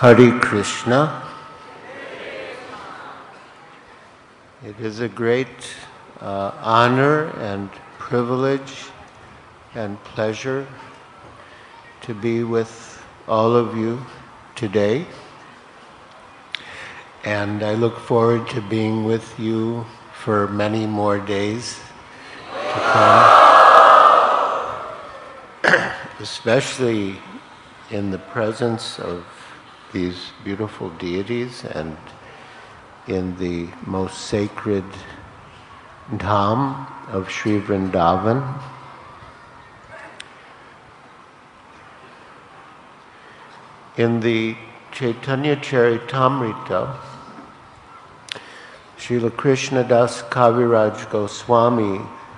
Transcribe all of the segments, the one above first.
Hare Krishna. It is a great honor and privilege and pleasure to be with all of you today. And I look forward to being with you for many more days to come, especially in the presence of these beautiful deities and in the most sacred dham of Sri Vrindavan. In the Chaitanya Charitamrita, Srila Krishnadas Kaviraj Goswami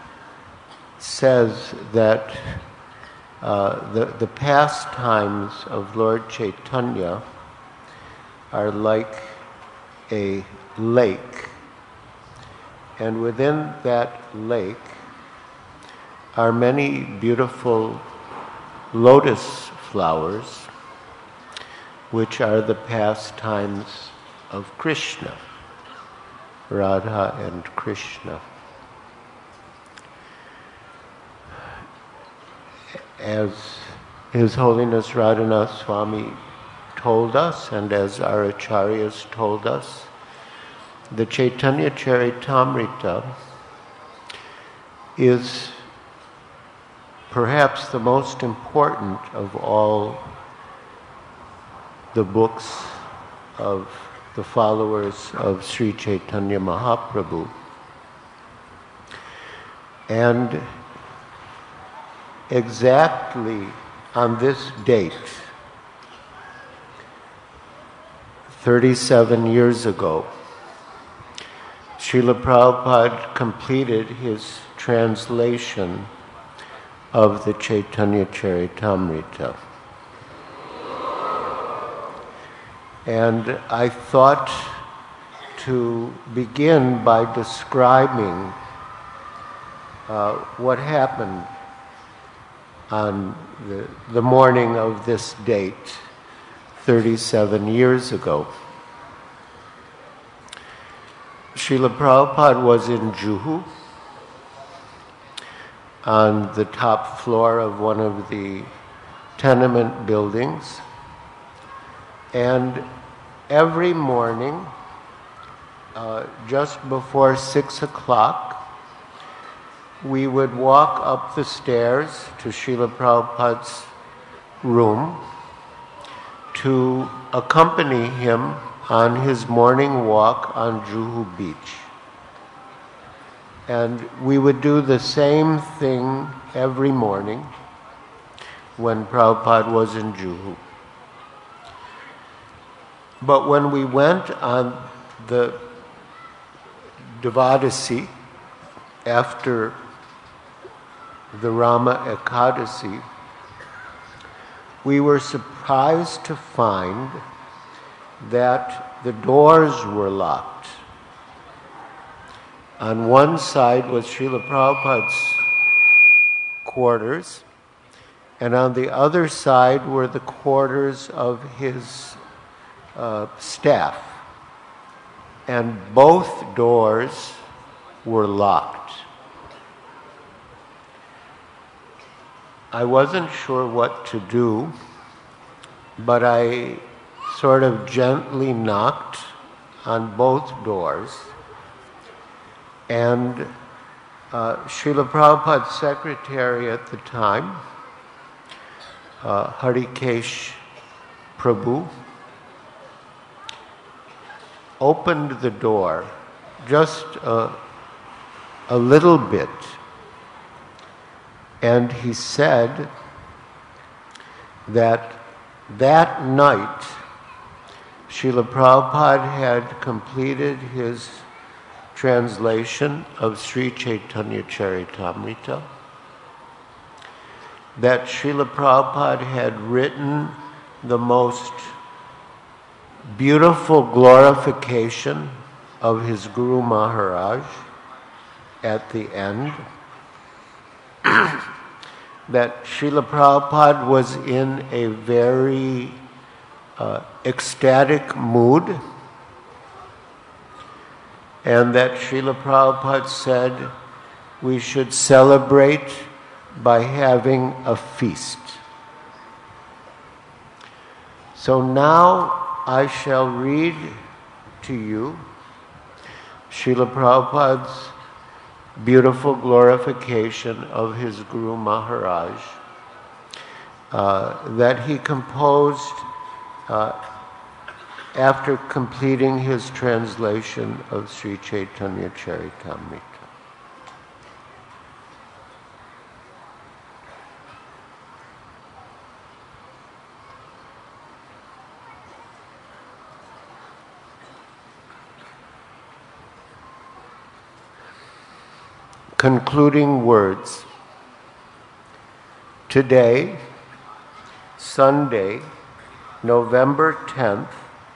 says that the pastimes of Lord Chaitanya are like a lake, and within that lake are many beautiful lotus flowers, which are the pastimes of Krishna, Radha and Krishna. As His Holiness Radhanath Swami told us, and as our acharyas told us, the Chaitanya Charitamrita is perhaps the most important of all the books of the followers of Sri Chaitanya Mahaprabhu. And exactly on this date, 37 years ago, Srila Prabhupada completed his translation of the Chaitanya Charitamrita. And I thought to begin by describing what happened on the morning of this date, 37 years ago. Srila Prabhupada was in Juhu, on the top floor of one of the tenement buildings, and every morning, just before 6 o'clock, we would walk up the stairs to Srila Prabhupada's room to accompany him on his morning walk on Juhu Beach. And we would do the same thing every morning when Prabhupada was in Juhu. But when we went on the Devadasi after the Rama Ekadasi, we were surprised to find that the doors were locked. On one side was Srila Prabhupada's quarters, and on the other side were the quarters of his staff. And both doors were locked. I wasn't sure what to do, but I sort of gently knocked on both doors, and Srila Prabhupada's secretary at the time, Harikesh Prabhu, opened the door just a little bit, and he said that night Srila Prabhupada had completed his translation of Sri Chaitanya Charitamrita, that Srila Prabhupada had written the most beautiful glorification of his Guru Maharaj at the end, that Srila Prabhupada was in a very ecstatic mood, and that Srila Prabhupada said we should celebrate by having a feast. So now I shall read to you Srila Prabhupada's beautiful glorification of his Guru Maharaj that he composed after completing his translation of Sri Chaitanya Charitamrita. Concluding words. Today, Sunday, November 10th,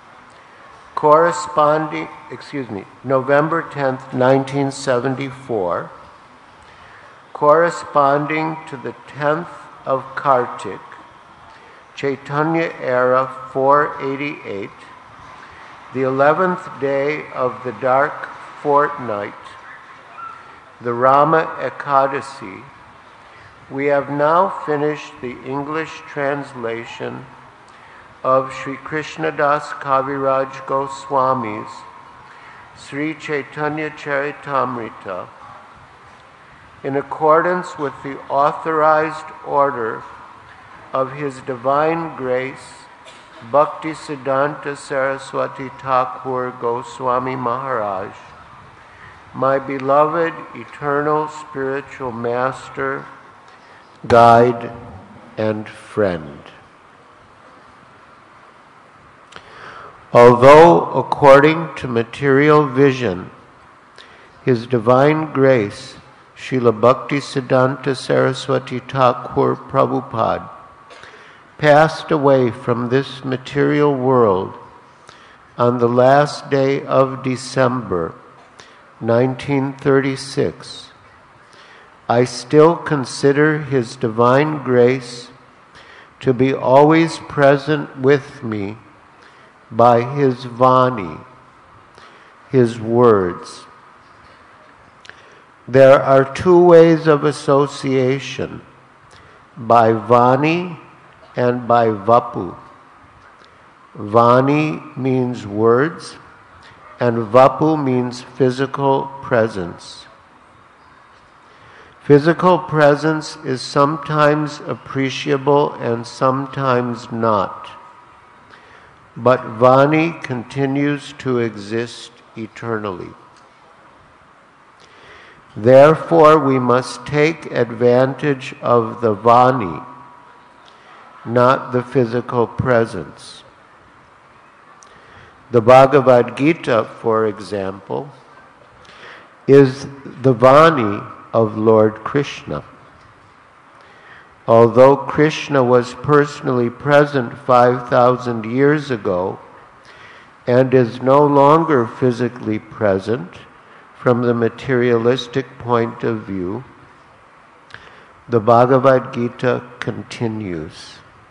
November 10th, 1974, corresponding to the 10th of Kartik, Chaitanya era 488, the 11th day of the dark fortnight, the Rama Ekadasi, we have now finished the English translation of Sri Krishnadas Kaviraj Goswami's Sri Chaitanya Charitamrita in accordance with the authorized order of His Divine Grace Bhaktisiddhanta Saraswati Thakur Goswami Maharaj, my beloved eternal spiritual master, guide, and friend. Although, according to material vision, His Divine Grace, Srila Bhaktisiddhanta Saraswati Thakur Prabhupada, passed away from this material world on the last day of December, 1936, I still consider His Divine Grace to be always present with me by His Vani, His words. There are two ways of association, by Vani and by Vapu. Vani means words, and Vapu means physical presence. Physical presence is sometimes appreciable and sometimes not, but Vani continues to exist eternally. Therefore, we must take advantage of the Vani, not the physical presence. The Bhagavad Gita, for example, is the Vani of Lord Krishna. Although Krishna was personally present 5,000 years ago and is no longer physically present from the materialistic point of view, the Bhagavad Gita continues.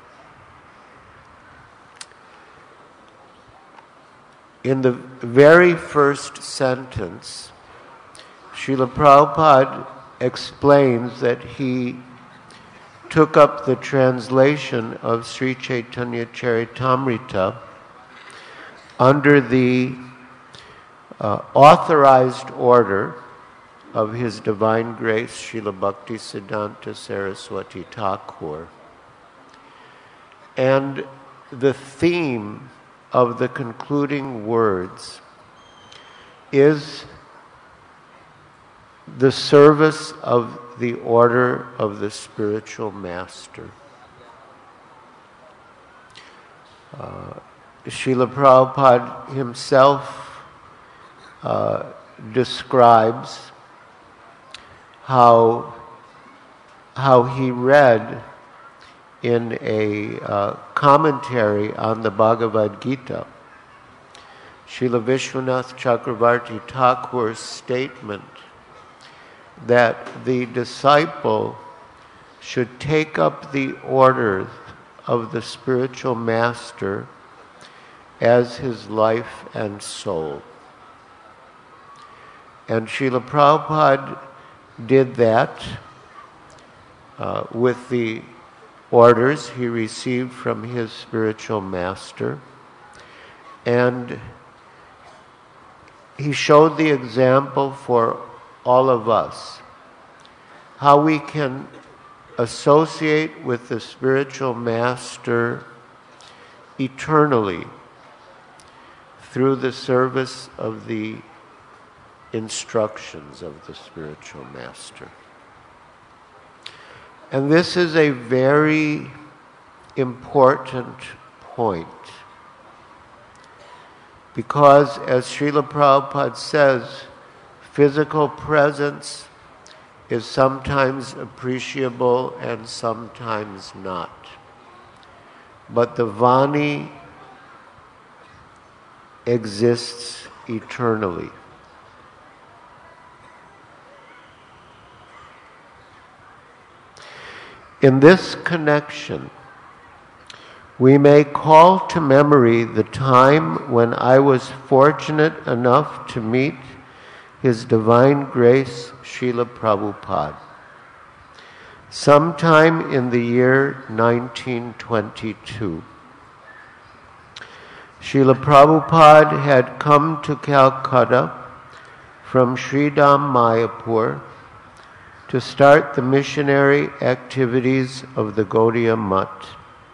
In the very first sentence, Srila Prabhupada explains that he took up the translation of Sri Chaitanya Charitamrita under the authorized order of His Divine Grace, Srila Bhaktisiddhanta Saraswati Thakur. And the theme of the concluding words is the service of the order of the spiritual master. Srila Prabhupada himself describes how he read in a commentary on the Bhagavad Gita, Srila Vishwanath Chakravarti Thakur's statement that the disciple should take up the order of the spiritual master as his life and soul. And Srila Prabhupada did that with the orders he received from his spiritual master. And he showed the example for all of us, how we can associate with the spiritual master eternally through the service of the instructions of the spiritual master. And this is a very important point, because as Srila Prabhupada says, physical presence is sometimes appreciable and sometimes not. But the Vani exists eternally. In this connection, we may call to memory the time when I was fortunate enough to meet His Divine Grace Srila Prabhupada, sometime in the year 1922. Srila Prabhupada had come to Calcutta from Sridham Mayapur to start the missionary activities of the Gaudiya Mutt.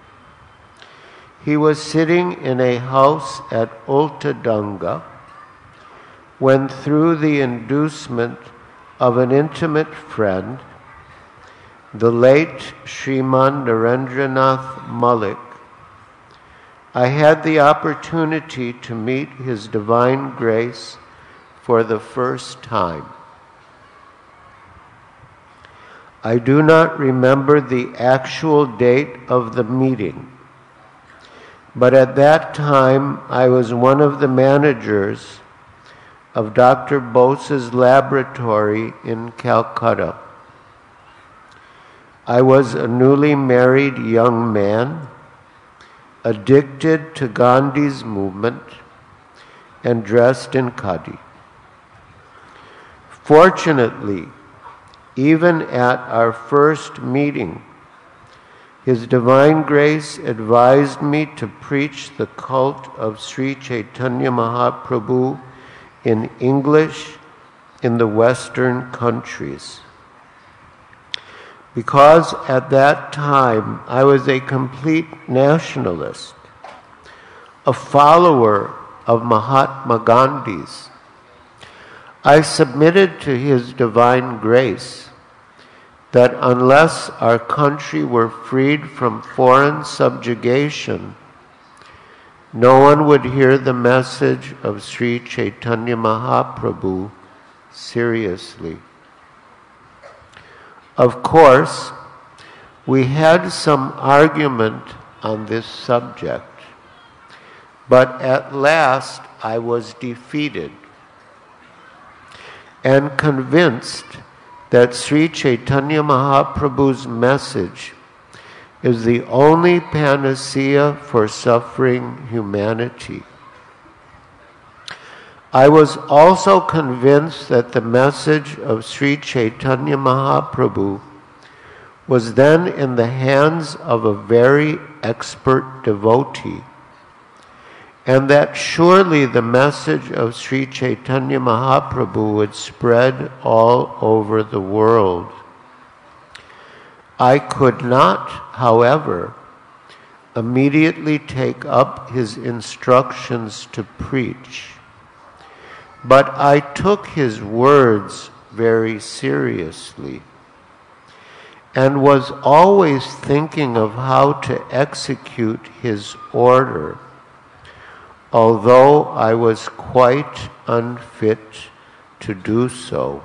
He was sitting in a house at Ultadanga when, through the inducement of an intimate friend, the late Sriman Narendranath Malik, I had the opportunity to meet His Divine Grace for the first time. I do not remember the actual date of the meeting, but at that time I was one of the managers of Dr. Bose's laboratory in Calcutta. I was a newly married young man, addicted to Gandhi's movement, and dressed in khadi. Fortunately, even at our first meeting, His Divine Grace advised me to preach the cult of Sri Chaitanya Mahaprabhu in English in the Western countries. Because at that time I was a complete nationalist, a follower of Mahatma Gandhi's, I submitted to His Divine Grace that unless our country were freed from foreign subjugation, no one would hear the message of Sri Chaitanya Mahaprabhu seriously. Of course, we had some argument on this subject, but at last I was defeated and convinced that Sri Chaitanya Mahaprabhu's message is the only panacea for suffering humanity. I was also convinced that the message of Sri Chaitanya Mahaprabhu was then in the hands of a very expert devotee, and that surely the message of Sri Chaitanya Mahaprabhu would spread all over the world. I could not, however, immediately take up his instructions to preach, but I took his words very seriously and was always thinking of how to execute his order, although I was quite unfit to do so.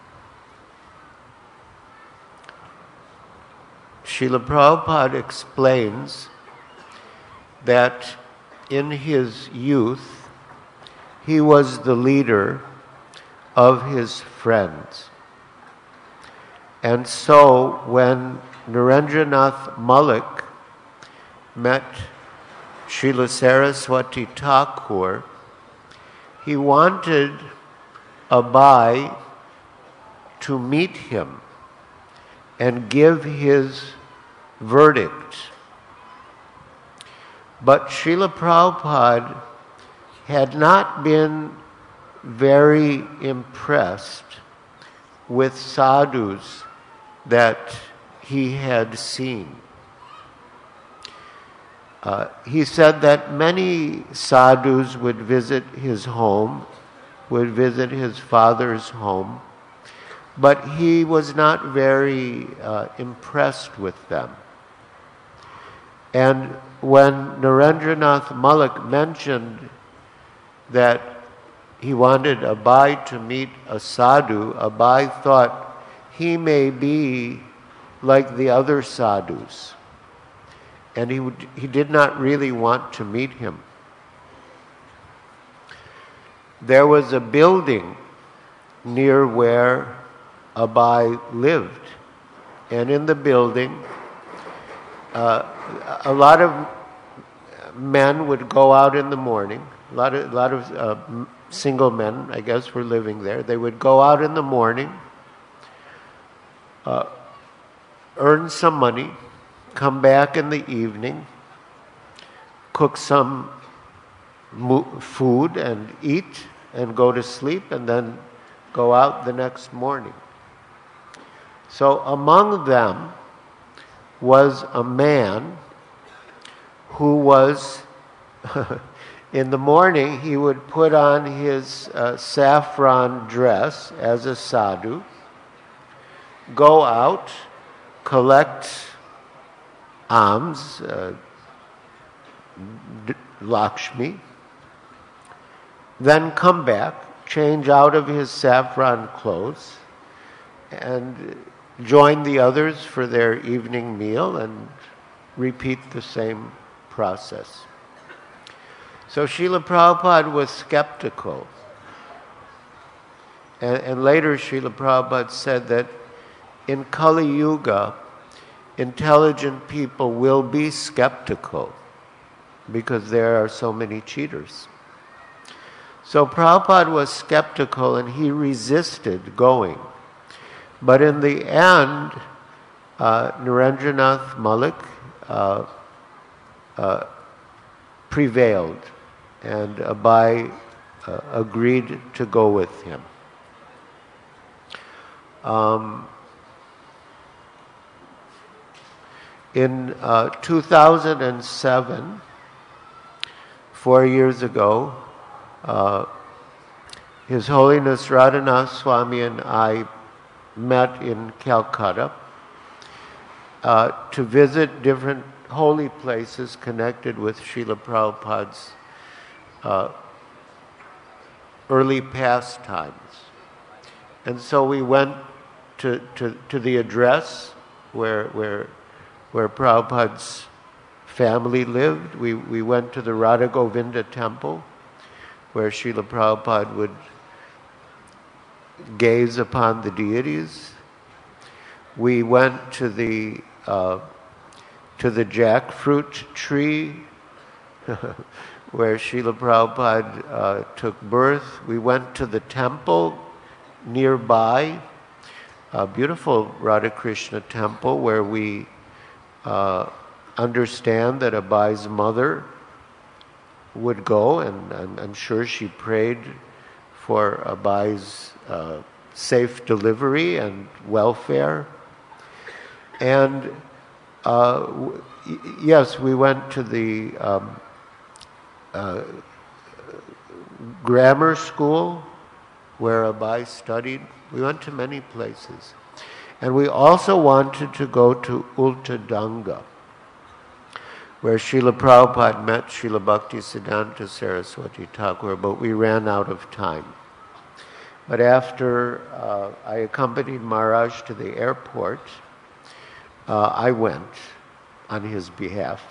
Srila Prabhupada explains that in his youth, he was the leader of his friends. And so when Narendranath Malik met Srila Saraswati Thakur, he wanted Abai to meet him and give his verdict. But Srila Prabhupada had not been very impressed with sadhus that he had seen. He said that many sadhus would visit his home, would visit his father's home, but he was not very impressed with them. And when Narendranath Malik mentioned that he wanted Abai to meet a sadhu, Abai thought he may be like the other sadhus. And he did not really want to meet him. There was a building near where Abai lived. And in the building, a lot of men would go out in the morning. A lot of single men, I guess, were living there. They would go out in the morning, earn some money, come back in the evening, cook some food and eat and go to sleep and then go out the next morning. So among them was a man who was, in the morning, he would put on his saffron dress as a sadhu, go out, collect alms, Lakshmi, then come back, change out of his saffron clothes, and join the others for their evening meal and repeat the same process. So Srila Prabhupada was skeptical. And later Srila Prabhupada said that in Kali Yuga, intelligent people will be skeptical because there are so many cheaters. So Prabhupada was skeptical and he resisted going. But in the end, Narendranath Malik prevailed, and Abai agreed to go with him. In 2007, 4 years ago, His Holiness Radhanath Swami and I met in Calcutta to visit different holy places connected with Srila Prabhupada's early pastimes. And so we went to the address where Prabhupada's family lived. We went to the Radha Govinda temple, where Srila Prabhupada would gaze upon the deities. We went to the jackfruit tree where Srila Prabhupada took birth. We went to the temple nearby, a beautiful Radha Krishna temple where we understand that Abai's mother would go, and I'm sure she prayed for Abai's safe delivery and welfare. And yes, we went to the grammar school where Abai studied. We went to many places. And we also wanted to go to Ultadanga, where Srila Prabhupada met Srila Bhaktisiddhanta Saraswati Thakur, but we ran out of time. But after I accompanied Maharaj to the airport, I went on his behalf.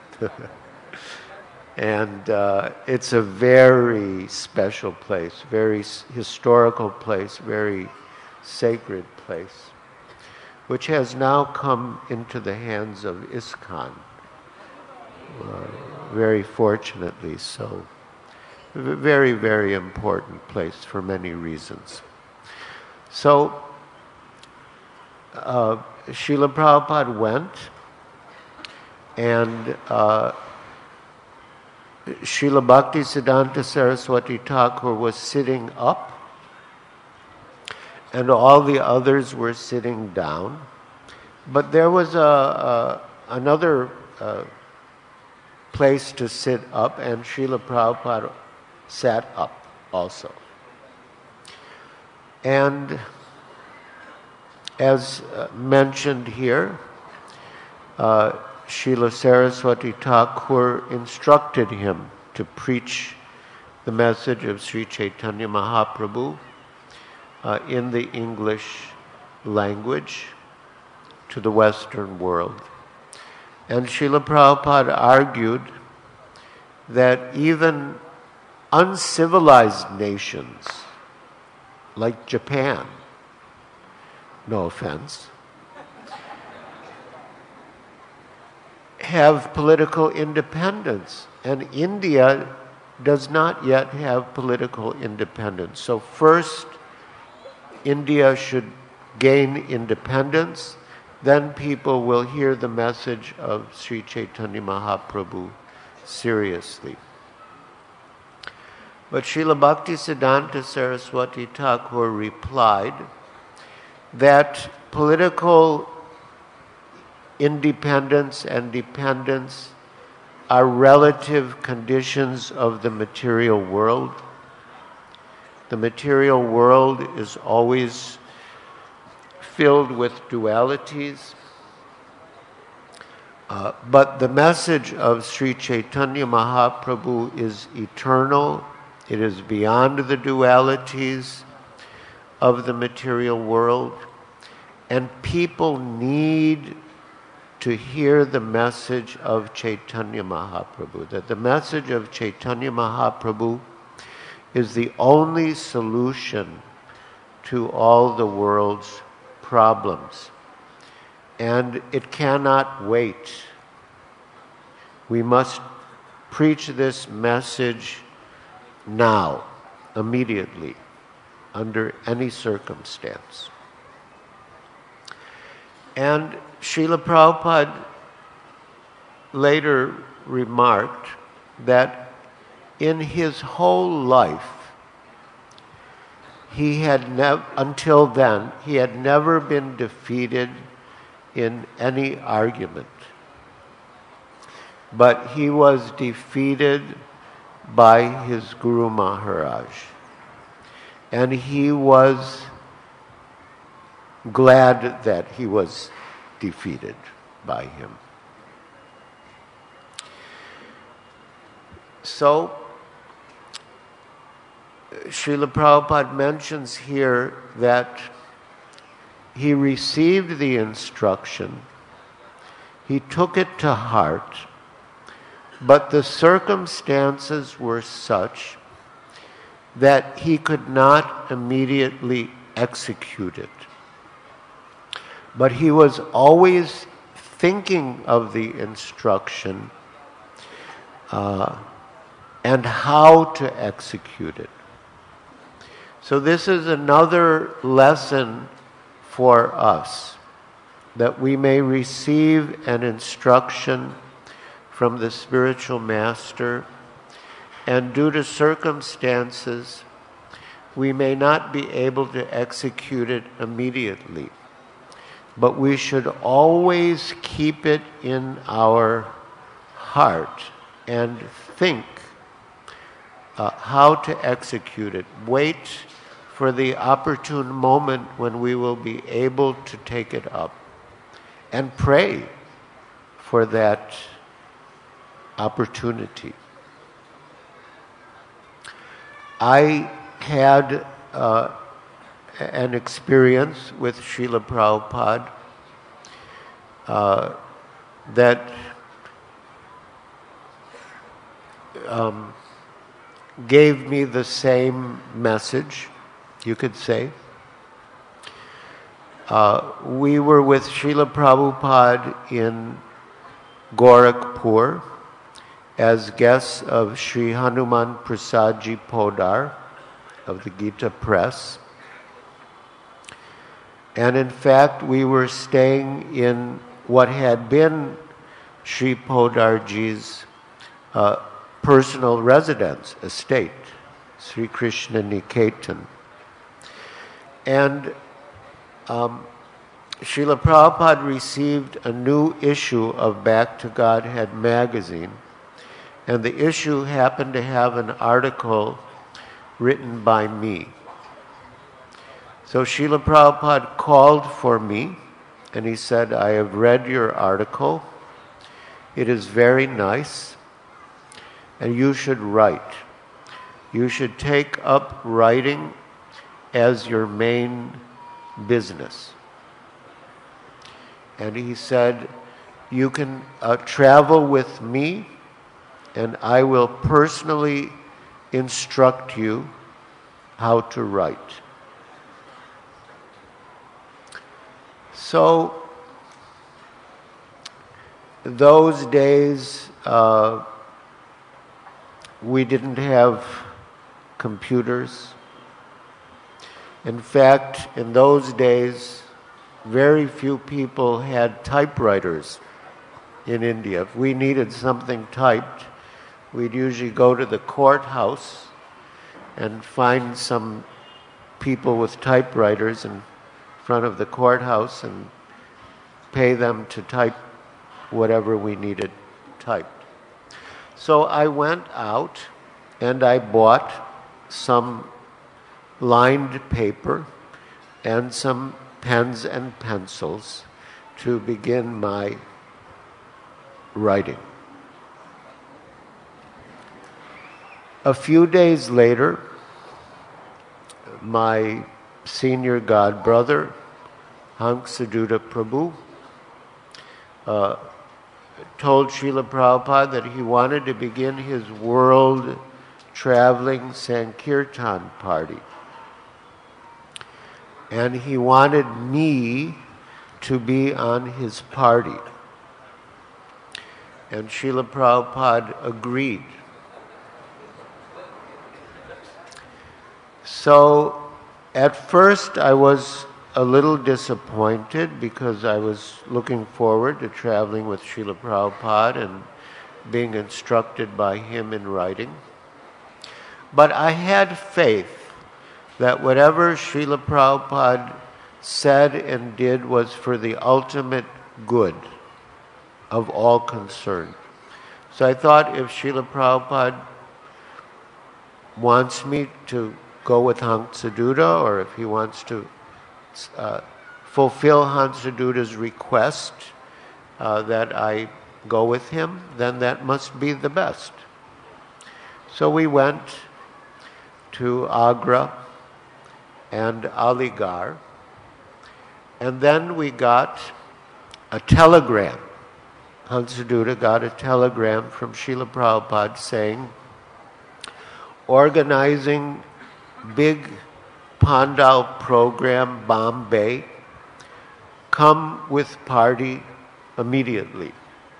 And it's a very special place, very historical place, very sacred place, which has now come into the hands of ISKCON. very fortunately so. A very, very important place for many reasons. So, Srila Prabhupada went, and Srila Bhaktisiddhanta Saraswati Thakur was sitting up, and all the others were sitting down. But there was another place to sit up, and Srila Prabhupada sat up also. And as mentioned here, Srila Saraswati Thakur instructed him to preach the message of Sri Chaitanya Mahaprabhu in the English language to the Western world. And Srila Prabhupada argued that even uncivilized nations like Japan, no offense, have political independence, and India does not yet have political independence. So first, India should gain independence, then people will hear the message of Sri Chaitanya Mahaprabhu seriously. But Srila Bhaktisiddhanta Saraswati Thakur replied that political independence and dependence are relative conditions of the material world. The material world is always filled with dualities. But the message of Sri Chaitanya Mahaprabhu is eternal. It is beyond the dualities of the material world. And people need to hear the message of Chaitanya Mahaprabhu, that the message of Chaitanya Mahaprabhu is the only solution to all the world's problems. And it cannot wait. We must preach this message now, immediately, under any circumstance. And Srila Prabhupada later remarked that in his whole life, until then, he had never been defeated in any argument. But he was defeated by his Guru Maharaj. And he was glad that he was defeated by him. So, Srila Prabhupada mentions here that he received the instruction, he took it to heart, but the circumstances were such that he could not immediately execute it. But he was always thinking of the instruction and how to execute it. So this is another lesson for us, that we may receive an instruction from the spiritual master, and due to circumstances, we may not be able to execute it immediately. But we should always keep it in our heart and think how to execute it. Wait for the opportune moment when we will be able to take it up, and pray for that opportunity. I had an experience with Srila Prabhupada that gave me the same message, you could say. We were with Srila Prabhupada in Gorakhpur, as guests of Sri Hanuman Prasadji Podar of the Gita Press. And in fact, we were staying in what had been Sri Podarji's personal residence, estate, Sri Krishna Niketan. And Srila Prabhupada received a new issue of Back to Godhead magazine, and the issue happened to have an article written by me. So Srila Prabhupada called for me, and he said, I have read your article. It is very nice, and you should write. You should take up writing as your main business. And he said, you can travel with me, and I will personally instruct you how to write. So, those days, we didn't have computers. In fact, in those days, very few people had typewriters in India. If we needed something typed, we'd usually go to the courthouse and find some people with typewriters in front of the courthouse and pay them to type whatever we needed typed. So I went out and I bought some lined paper and some pens and pencils to begin my writing. A few days later, my senior godbrother, Hansaduta Prabhu, told Srila Prabhupada that he wanted to begin his world traveling Sankirtan party. And he wanted me to be on his party. And Srila Prabhupada agreed. So at first I was a little disappointed because I was looking forward to traveling with Srila Prabhupada and being instructed by him in writing. But I had faith that whatever Srila Prabhupada said and did was for the ultimate good of all concerned. So I thought if Srila Prabhupada wants me to go with Hansaduta, or if he wants to fulfill Hansaduta's request that I go with him, then that must be the best. So we went to Agra and Aligarh, and then we got a telegram. Hansaduta got a telegram from Srila Prabhupada saying, organizing big Pandal program, Bombay, come with party immediately.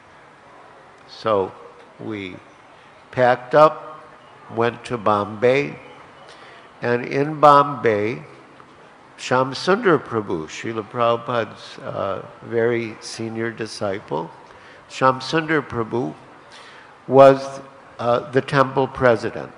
So we packed up, went to Bombay, and in Bombay, Shamsundar Prabhu, Srila Prabhupada's very senior disciple, Shamsundar Prabhu was the temple president.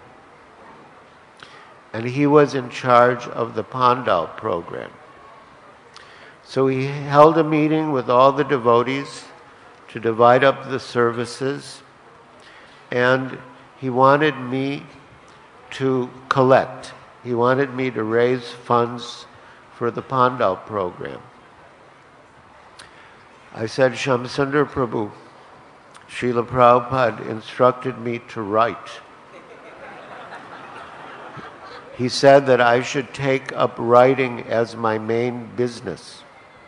And he was in charge of the Pandal program. So he held a meeting with all the devotees to divide up the services, and he wanted me to collect. He wanted me to raise funds for the Pandal program. I said, Shamsundar Prabhu, Srila Prabhupada instructed me to write. He said that I should take up writing as my main business.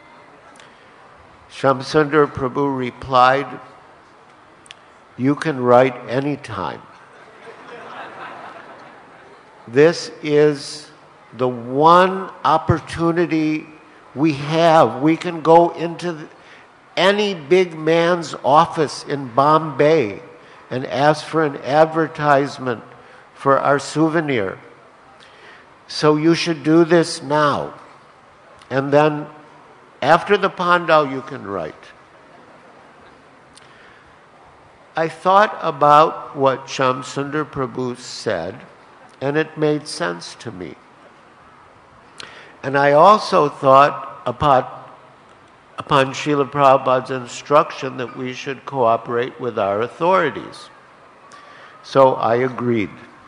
Shamsundar Prabhu replied, you can write anytime. This is the one opportunity we have. We can go into any big man's office in Bombay and asked for an advertisement for our souvenir. So you should do this now. And then after the Pandal, you can write. I thought about what Shyamsundar Prabhu said, and it made sense to me. And I also thought upon Srila Prabhupada's instruction that we should cooperate with our authorities. So I agreed.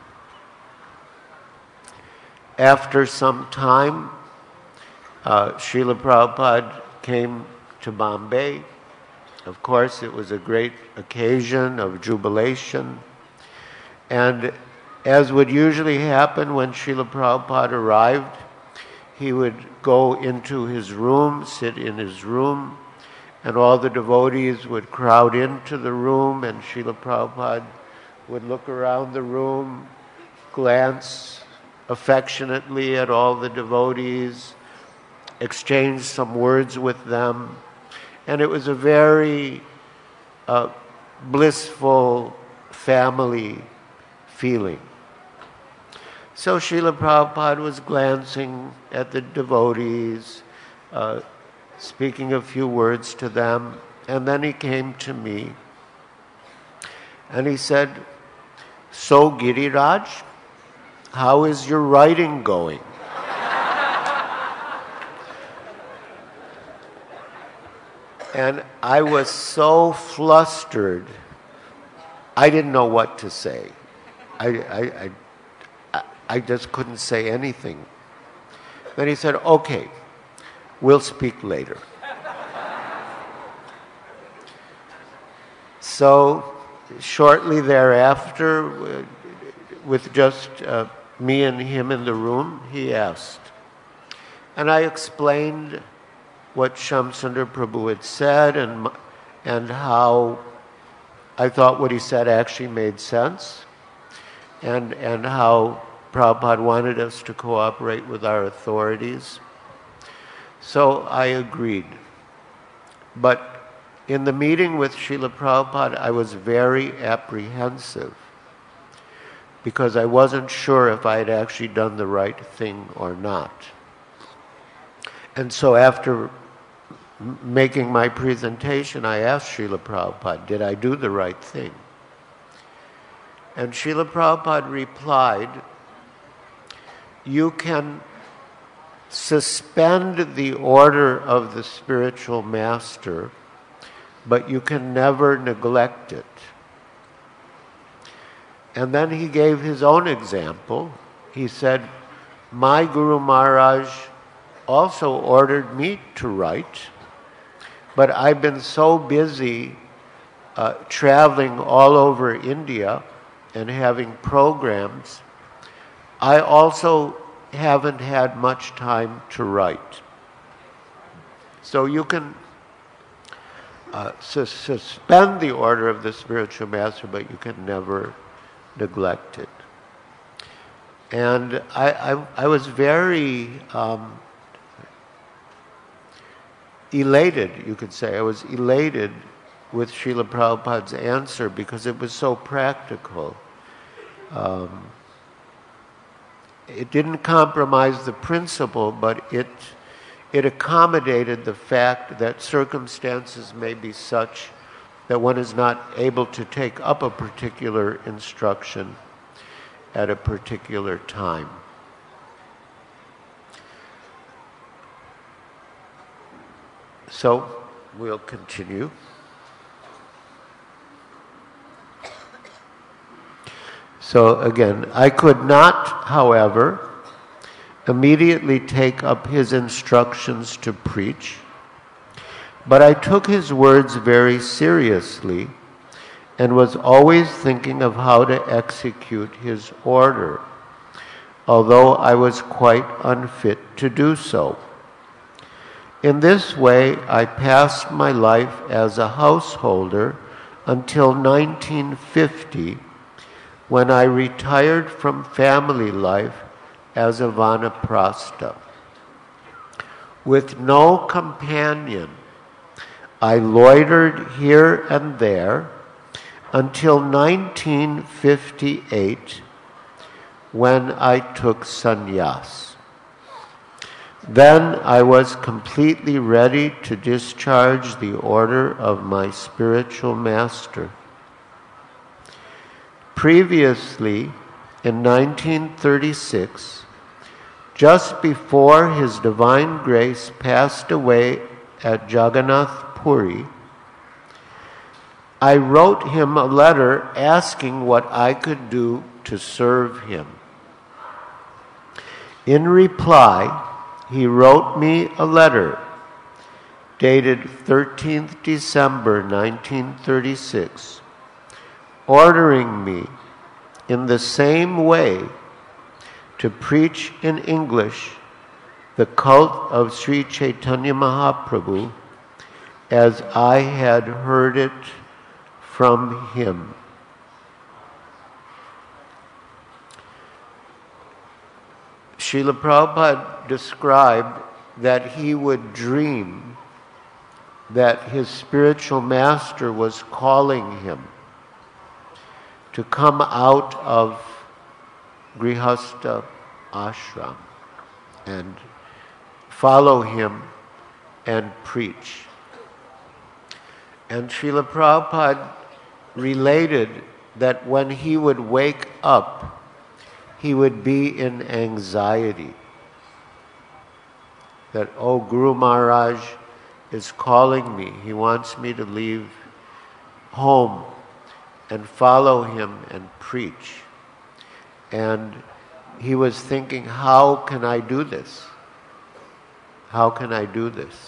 After some time, Srila Prabhupada came to Bombay. Of course, it was a great occasion of jubilation. And as would usually happen when Srila Prabhupada arrived, he would go into his room, sit in his room, and all the devotees would crowd into the room, and Srila Prabhupada would look around the room, glance affectionately at all the devotees, exchange some words with them. And it was a very blissful family feeling. So Srila Prabhupada was glancing at the devotees, speaking a few words to them, and then he came to me and he said, "So Giriraj, how is your writing going?" And I was so flustered, I didn't know what to say. I just couldn't say anything. Then he said, "Okay, we'll speak later." So shortly thereafter, with just me and him in the room, he asked. And I explained what Shyamsundar Prabhu had said and how I thought what he said actually made sense, and how Prabhupada wanted us to cooperate with our authorities. So I agreed. But in the meeting with Srila Prabhupada, I was very apprehensive because I wasn't sure if I had actually done the right thing or not. And so after making my presentation, I asked Srila Prabhupada, did I do the right thing? And Srila Prabhupada replied, "You can suspend the order of the spiritual master, but you can never neglect it." And then he gave his own example. He said, "My Guru Maharaj also ordered me to write, but I've been so busy traveling all over India and having programs, I also haven't had much time to write." So you can suspend the order of the spiritual master, but you can never neglect it. And I was very elated, you could say. I was elated with Srila Prabhupada's answer because it was so practical. It didn't compromise the principle, but it accommodated the fact that circumstances may be such that one is not able to take up a particular instruction at a particular time. So we'll continue. So again, I could not, however, immediately take up his instructions to preach, but I took his words very seriously and was always thinking of how to execute his order, although I was quite unfit to do so. In this way, I passed my life as a householder until 1950, when I retired from family life as a vanaprastha. With no companion, I loitered here and there until 1958, when I took sannyas. Then I was completely ready to discharge the order of my spiritual master. Previously, in 1936, just before His Divine Grace passed away at Jagannath Puri, I wrote him a letter asking what I could do to serve him. In reply, he wrote me a letter dated 13th December 1936, ordering me in the same way to preach in English the cult of Sri Chaitanya Mahaprabhu as I had heard it from him. Srila Prabhupada described that he would dream that his spiritual master was calling him to come out of Grihastha ashram and follow him and preach. And Srila Prabhupada related that when he would wake up, he would be in anxiety. That, oh, Guru Maharaj is calling me. He wants me to leave home and follow him and preach. And he was thinking, how can I do this? How can I do this?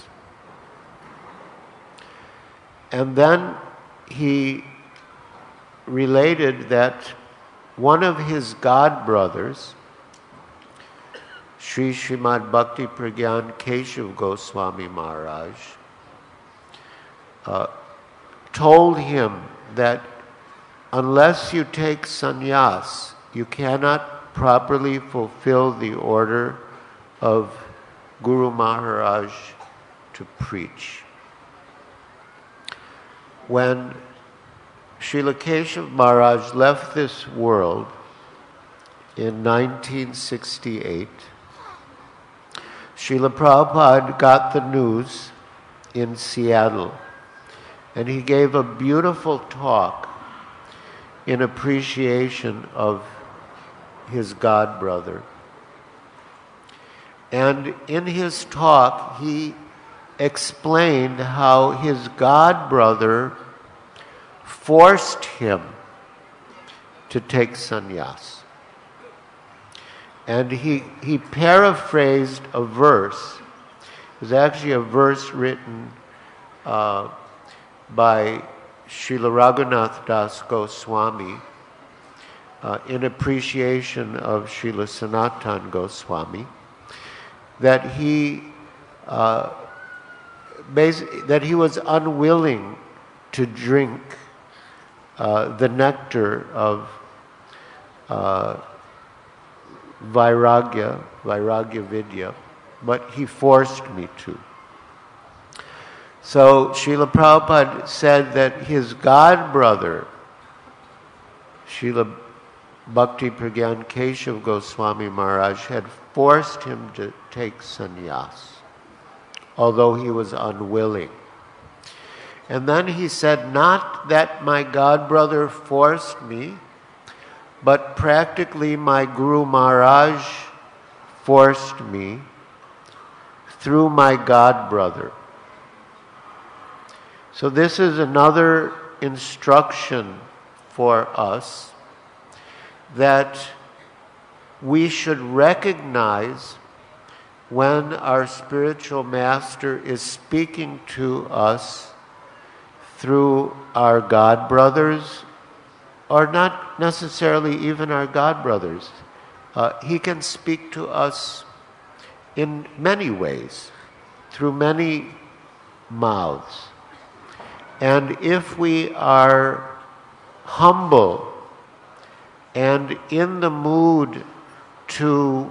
And then he related that one of his god brothers, Sri Srimad Bhakti Pragyan Keshav Goswami Maharaj, told him that unless you take sannyas, you cannot properly fulfill the order of Guru Maharaj to preach. When Srila Keshav Maharaj left this world in 1968, Srila Prabhupada got the news in Seattle, and he gave a beautiful talk in appreciation of his god brother. And in his talk, he explained how his god brother forced him to take sannyas. And he paraphrased a verse. It was actually a verse written by Srila Raghunath Das Goswami in appreciation of Srila Sanatan Goswami, that he was unwilling to drink the nectar of Vairagya Vidya, but he forced me to. So Srila Prabhupada said that his god brother, Srila Bhakti Pragyan Keshav Goswami Maharaj, had forced him to take sannyas, although he was unwilling. And then he said, not that my god brother forced me, but practically my Guru Maharaj forced me through my god brother. So this is another instruction for us that we should recognize when our spiritual master is speaking to us through our god brothers, or not necessarily even our god brothers. He can speak to us in many ways, through many mouths. And if we are humble and in the mood to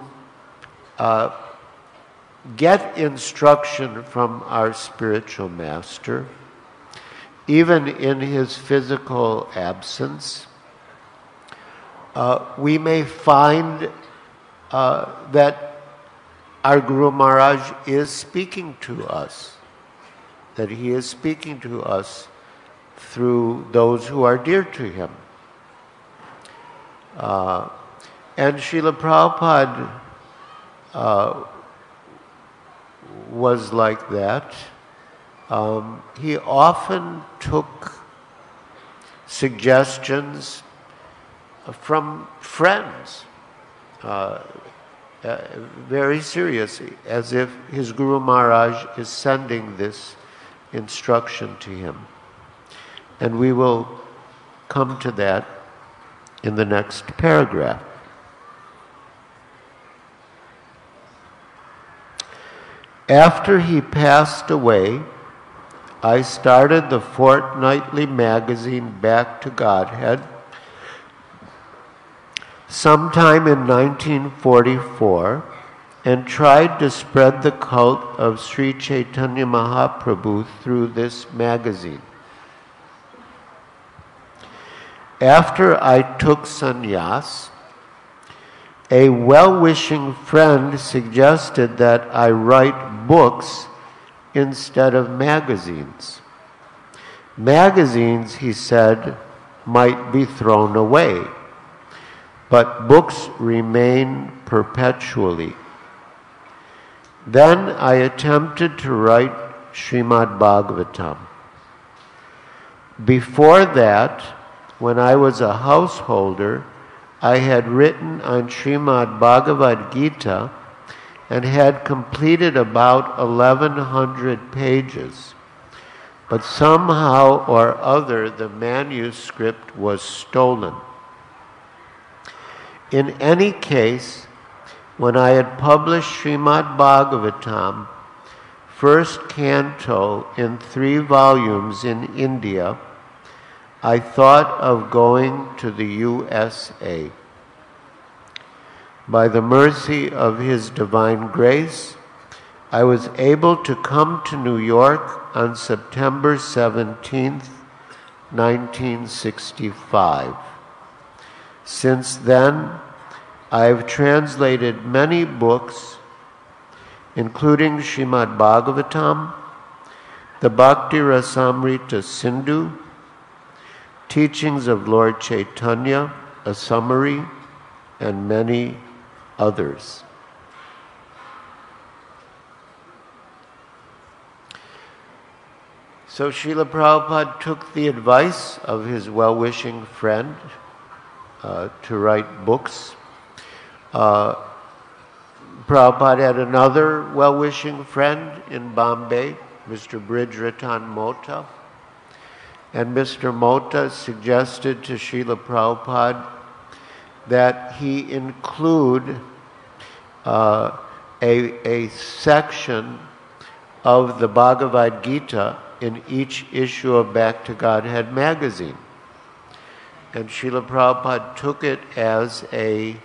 get instruction from our spiritual master, even in his physical absence, we may find that our Guru Maharaj is speaking to us, that he is speaking to us through those who are dear to him. And Srila Prabhupada was like that. He often took suggestions from friends, very seriously, as if his Guru Maharaj is sending this instruction to him. And we will come to that in the next paragraph. After he passed away, I started the fortnightly magazine Back to Godhead sometime in 1944 and tried to spread the cult of Sri Chaitanya Mahaprabhu through this magazine. After I took sannyas, a well-wishing friend suggested that I write books instead of magazines. Magazines, he said, might be thrown away, but books remain perpetually. Then I attempted to write Srimad Bhagavatam. Before that, when I was a householder, I had written on Srimad Bhagavad Gita and had completed about 1,100 pages. But somehow or other, the manuscript was stolen. In any case, when I had published Srimad Bhagavatam, first canto in 3 volumes in India, I thought of going to the USA. By the mercy of His divine grace, I was able to come to New York on September 17th, 1965. Since then, I have translated many books, including Srimad Bhagavatam, the Bhakti Rasamrita Sindhu, Teachings of Lord Chaitanya, a summary, and many others. So Srila Prabhupada took the advice of his well-wishing friend to write books. Prabhupada had another well-wishing friend in Bombay, Mr. Brij Ratan Mota. And Mr. Mota suggested to Srila Prabhupada that he include a section of the Bhagavad Gita in each issue of Back to Godhead magazine. And Srila Prabhupada took it as a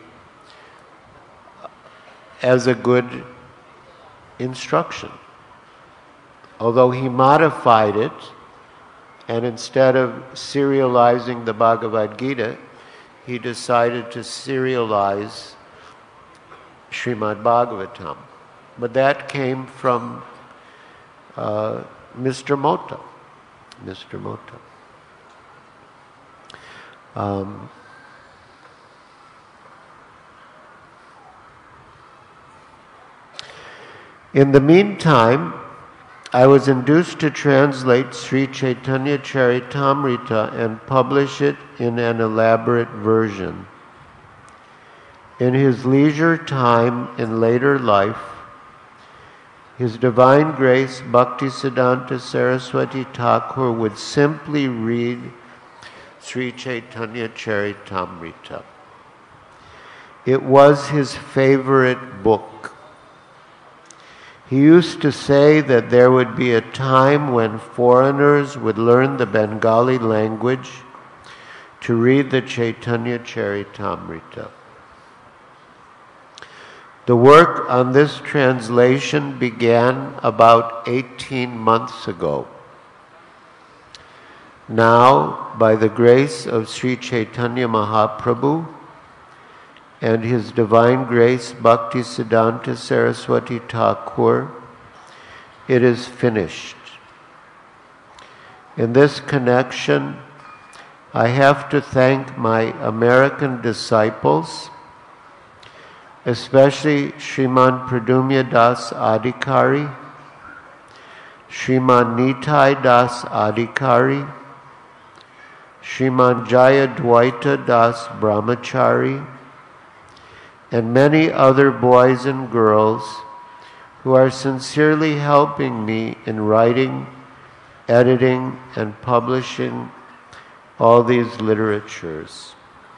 good instruction. Although he modified it, and instead of serializing the Bhagavad Gita, he decided to serialize Srimad Bhagavatam. But that came from Mr. Mota. Mr. Mota. In the meantime, I was induced to translate Sri Chaitanya Charitamrita and publish it in an elaborate version. In his leisure time in later life, His Divine Grace Bhaktisiddhanta Saraswati Thakur would simply read Sri Chaitanya Charitamrita. It was his favorite book. He used to say that there would be a time when foreigners would learn the Bengali language to read the Chaitanya Charitamrita. The work on this translation began about 18 months ago. Now, by the grace of Sri Chaitanya Mahaprabhu and His Divine Grace Bhaktisiddhanta Saraswati Thakur, it is finished. In this connection, I have to thank my American disciples, especially Sriman Pradumya Das Adhikari, Sriman Nitai Das Adhikari, Sriman Jaya Dwaita Das Brahmachari, and many other boys and girls who are sincerely helping me in writing, editing, and publishing all these literatures.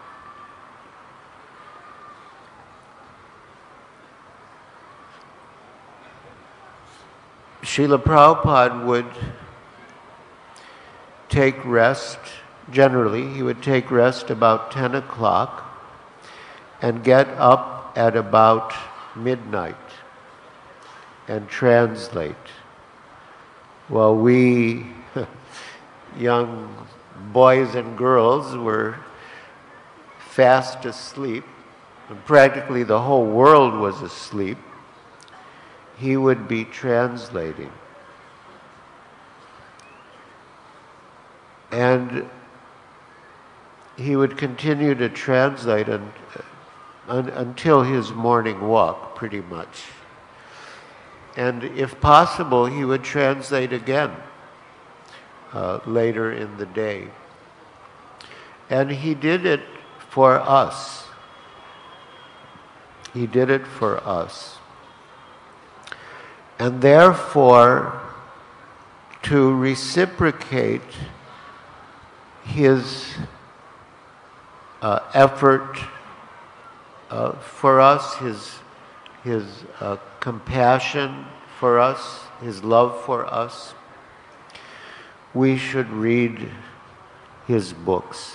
Srila Prabhupada would take rest, generally, he would take rest about 10 o'clock and get up at about midnight and translate. While we young boys and girls were fast asleep, and practically the whole world was asleep, he would be translating. And he would continue to translate until his morning walk, pretty much. And if possible, he would translate again later in the day. And he did it for us. He did it for us. And therefore, to reciprocate his effort for us, his compassion for us, his love for us, we should read his books.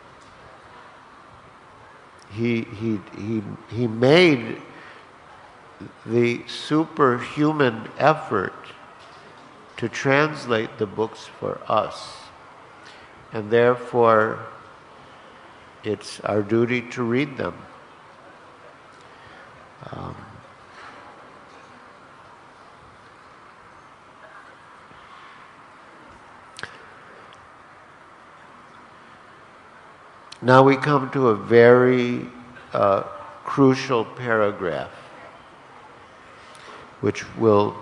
He made the superhuman effort to translate the books for us, and therefore it's our duty to read them. Now we come to a very crucial paragraph, which will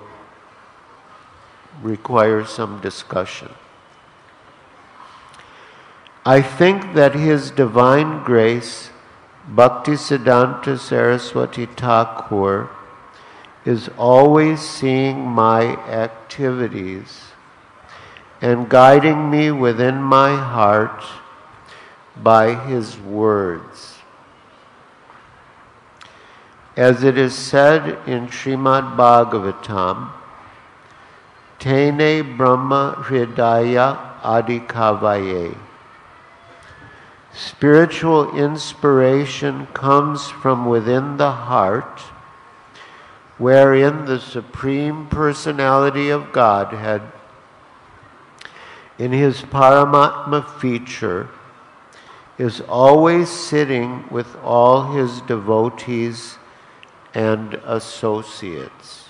require some discussion. I think that His Divine Grace, Bhaktisiddhanta Saraswati Thakur, is always seeing my activities and guiding me within my heart by His words. As it is said in Srimad Bhagavatam, Tene Brahma Hridaya Adhikavaye. Spiritual inspiration comes from within the heart, wherein the Supreme Personality of Godhead, in His Paramatma feature, is always sitting with all His devotees and associates.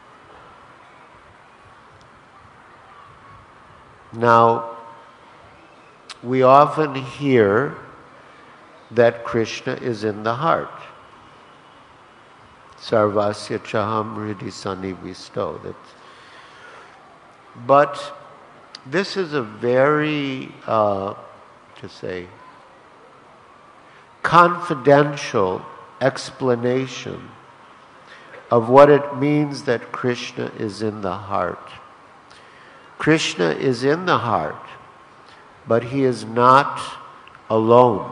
Now, we often hear that Krishna is in the heart. Sarvasya chaham hridhi sannivisto. But this is a very, confidential explanation of what it means that Krishna is in the heart. Krishna is in the heart, but He is not alone.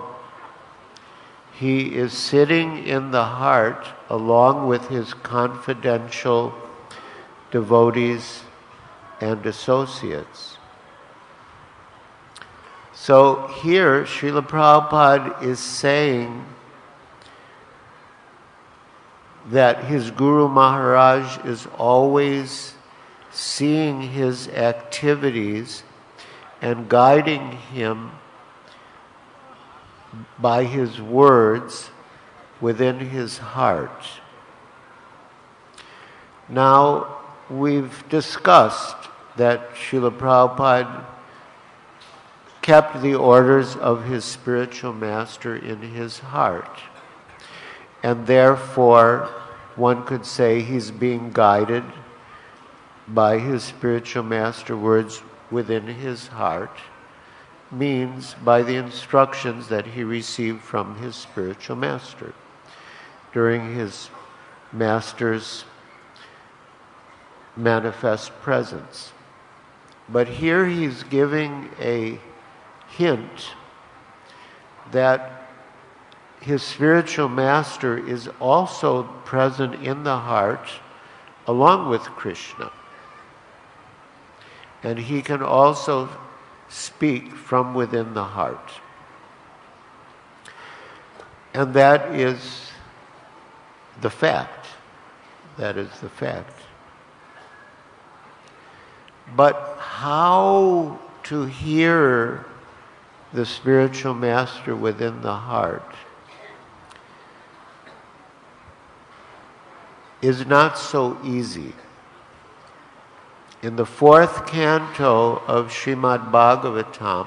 He is sitting in the heart along with His confidential devotees and associates. So here, Srila Prabhupada is saying that his Guru Maharaj is always seeing his activities and guiding him by his words within his heart. Now, we've discussed that Srila Prabhupada kept the orders of his spiritual master in his heart. And therefore, one could say he's being guided by his spiritual master words within his heart, means by the instructions that he received from his spiritual master during his master's manifest presence. But here he's giving a hint that his spiritual master is also present in the heart along with Krishna. And he can also speak from within the heart. And that is the fact. That is the fact. But how to hear the spiritual master within the heart is not so easy. In the 4th canto of Srimad Bhagavatam,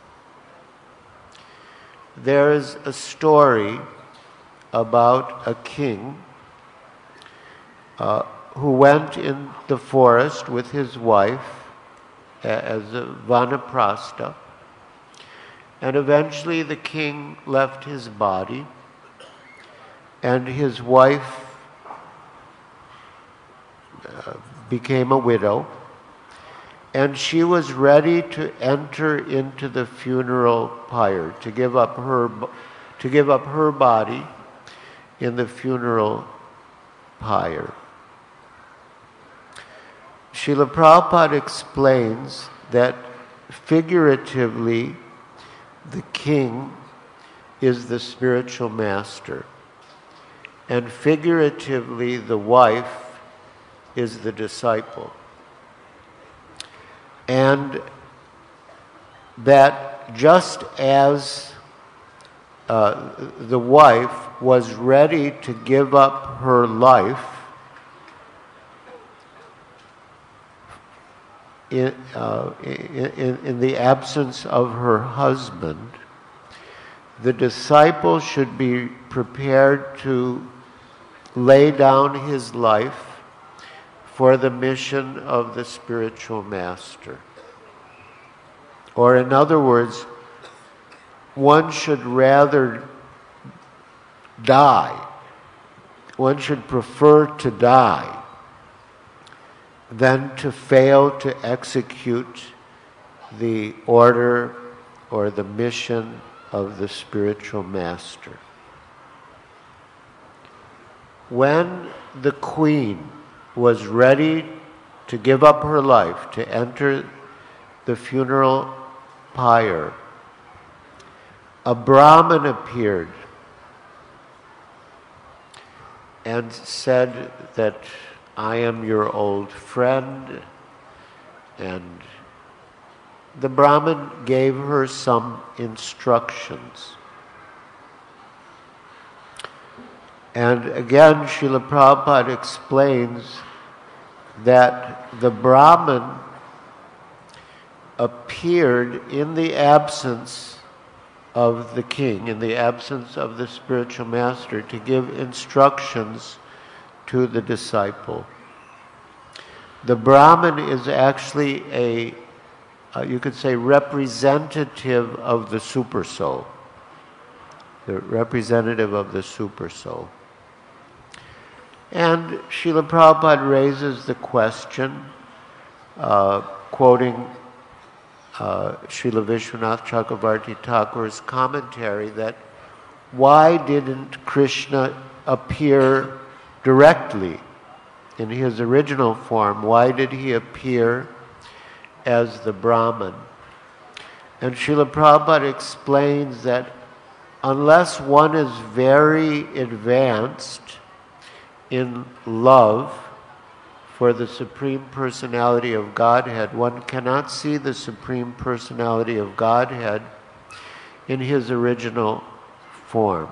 there is a story about a king who went in the forest with his wife as a vanaprastha, and eventually the king left his body, and his wife became a widow, and she was ready to enter into the funeral pyre, to give up her body in the funeral pyre. Srila Prabhupada explains that figuratively the king is the spiritual master, and figuratively the wife is the disciple. And that just as the wife was ready to give up her life in the absence of her husband, the disciple should be prepared to lay down his life for the mission of the spiritual master. Or in other words, one should rather die, one should prefer to die than to fail to execute the order or the mission of the spiritual master. When the queen was ready to give up her life, to enter the funeral pyre, a Brahmin appeared and said that I am your old friend, and the Brahmin gave her some instructions. And again, Srila Prabhupada explains that the Brahmin appeared in the absence of the king, in the absence of the spiritual master, to give instructions to the disciple. The Brahmin is actually a, you could say, representative of the Supersoul. The representative of the Supersoul. And Srila Prabhupada raises the question, quoting Srila Vishwanath Chakravarti Thakur's commentary, that why didn't Krishna appear directly in his original form? Why did he appear as the Brahman? And Srila Prabhupada explains that unless one is very advanced in love for the Supreme Personality of Godhead. One cannot see the Supreme Personality of Godhead in his original form.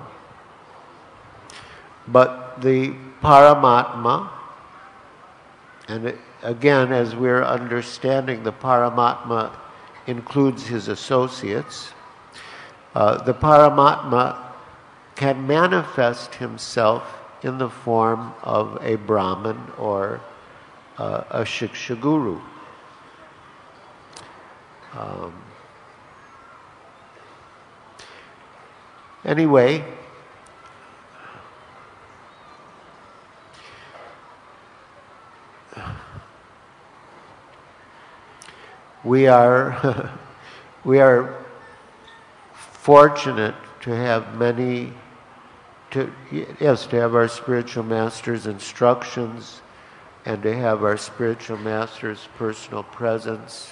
But the Paramatma, and again, as we're understanding, the Paramatma includes his associates. The Paramatma can manifest himself in the form of a Brahman or a Shikshaguru. Anyway, we are fortunate to have to have our spiritual master's instructions and to have our spiritual master's personal presence.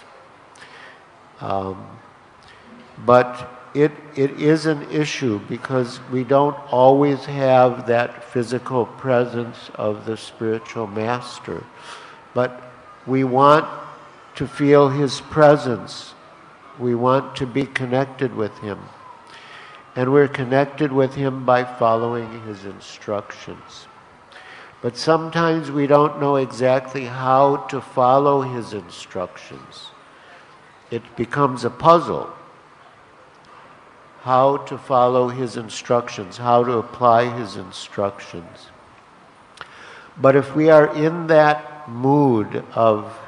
But it is an issue because we don't always have that physical presence of the spiritual master. But we want to feel his presence. We want to be connected with him. And we're connected with him by following his instructions. But sometimes we don't know exactly how to follow his instructions. It becomes a puzzle. How to follow his instructions, how to apply his instructions. But if we are in that mood of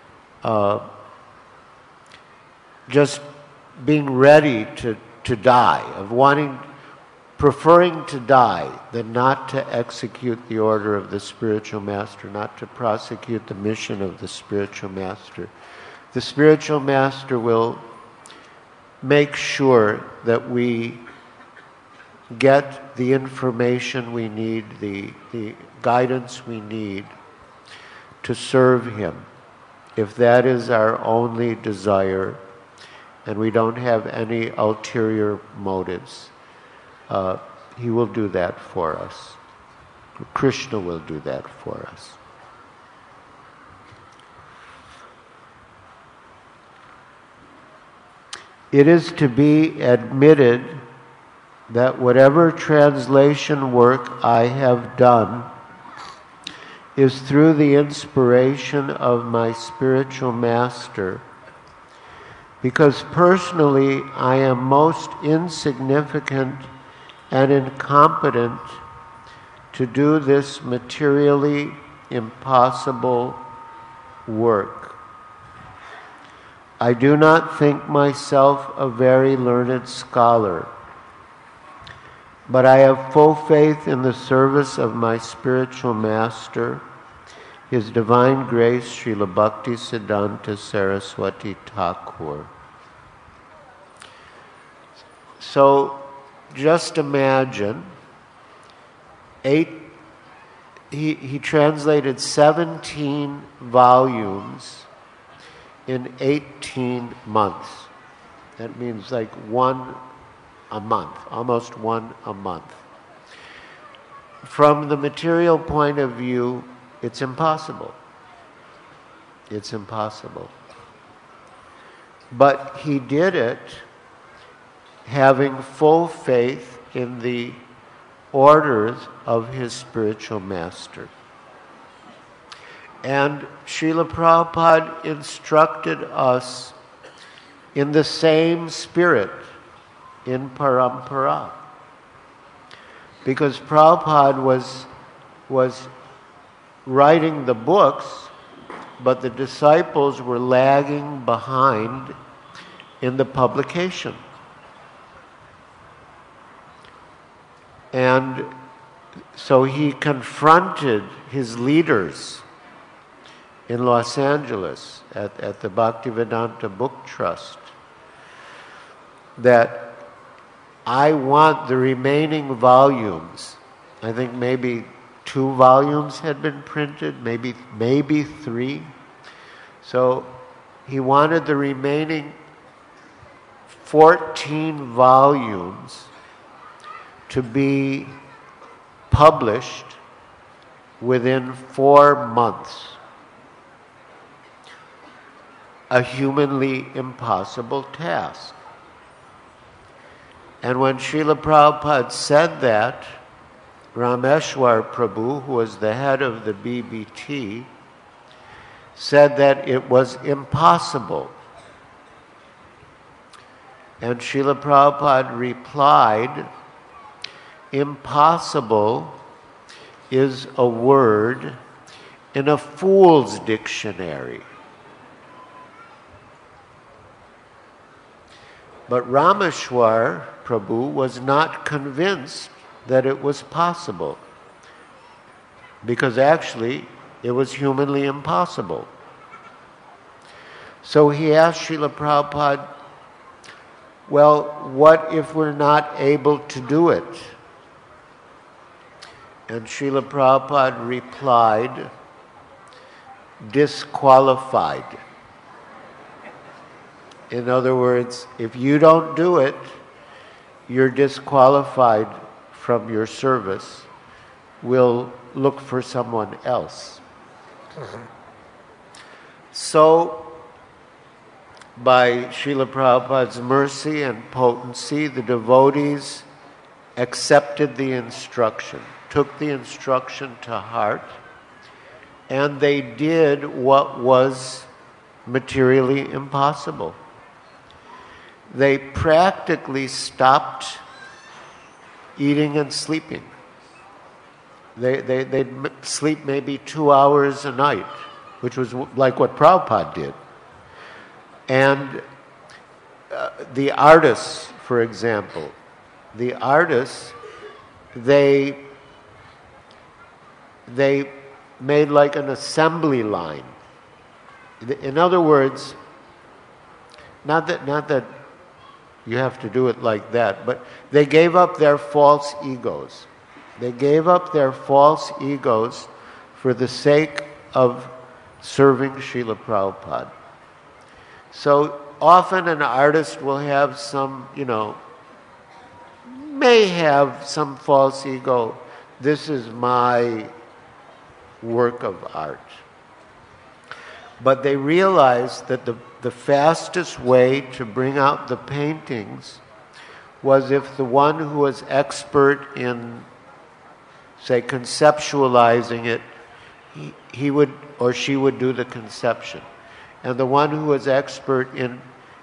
just being ready to die, of preferring to die than not to execute the order of the spiritual master, not to prosecute the mission of the spiritual master, the spiritual master will make sure that we get the information we need, the guidance we need to serve him. If that is our only desire, and we don't have any ulterior motives, he will do that for us. Krishna will do that for us. It is to be admitted that whatever translation work I have done is through the inspiration of my spiritual master, because personally I am most insignificant and incompetent to do this materially impossible work. I do not think myself a very learned scholar, but I have full faith in the service of my spiritual master, His Divine Grace, Srila Bhaktisiddhanta Saraswati Thakur. So, just imagine, he translated 17 volumes in 18 months. That means like one a month, almost one a month. From the material point of view, it's impossible. It's impossible. But he did it having full faith in the orders of his spiritual master. And Srila Prabhupada instructed us in the same spirit, in Parampara. Because Prabhupada was writing the books, but the disciples were lagging behind in the publication. And so he confronted his leaders in Los Angeles at the Bhaktivedanta Book Trust that I want the remaining volumes. I think maybe 2 volumes had been printed, maybe 3. So he wanted the remaining 14 volumes to be published within 4 months. a humanly impossible task. And when Srila Prabhupada said that, Rameshwar Prabhu, who was the head of the BBT, said that it was impossible. And Srila Prabhupada replied, impossible is a word in a fool's dictionary. But Rameshwar Prabhu was not convinced that it was possible, because actually it was humanly impossible. So he asked Srila Prabhupada, well, what if we're not able to do it? And Srila Prabhupada replied, disqualified. In other words, if you don't do it, you're disqualified from your service. We'll look for someone else. So, by Srila Prabhupada's mercy and potency, the devotees accepted the instruction, took the instruction to heart, and they did what was materially impossible. They practically stopped eating and sleeping. They'd sleep maybe 2 hours a night, which was like what Prabhupada did. And the artists, for example, they made like an assembly line. In other words, not that you have to do it like that, but they gave up their false egos. They gave up their false egos for the sake of serving Srila Prabhupada. So often an artist will have some, may have some false ego. This is my work of art. But they realized that the fastest way to bring out the paintings was if the one who was expert in, say, conceptualizing it, he would or she would do the conception. And the one who was expert in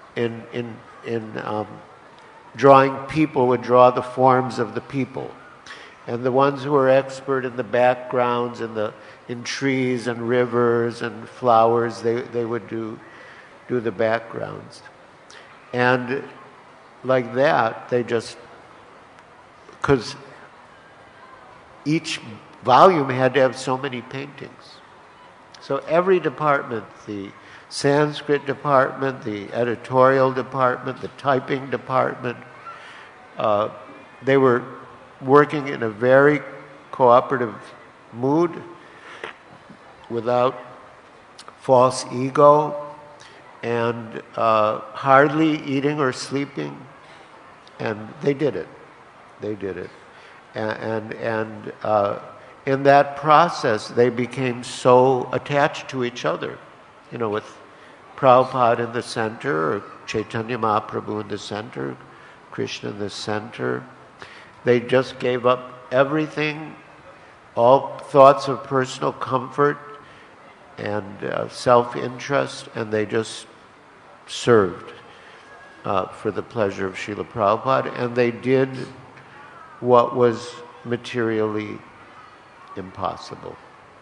drawing people would draw the forms of the people. And the ones who were expert in the backgrounds and in trees and rivers and flowers, they would do the backgrounds. And like that, they just, because each volume had to have so many paintings. So every department, the Sanskrit department, the editorial department, the typing department, they were working in a very cooperative mood, without false ego, and hardly eating or sleeping. And they did it. They did it. And in that process, they became so attached to each other, with Prabhupada in the center, or Chaitanya Mahaprabhu in the center, Krishna in the center. They just gave up everything, all thoughts of personal comfort and self-interest, and they just served for the pleasure of Srila Prabhupada, and they did what was materially impossible.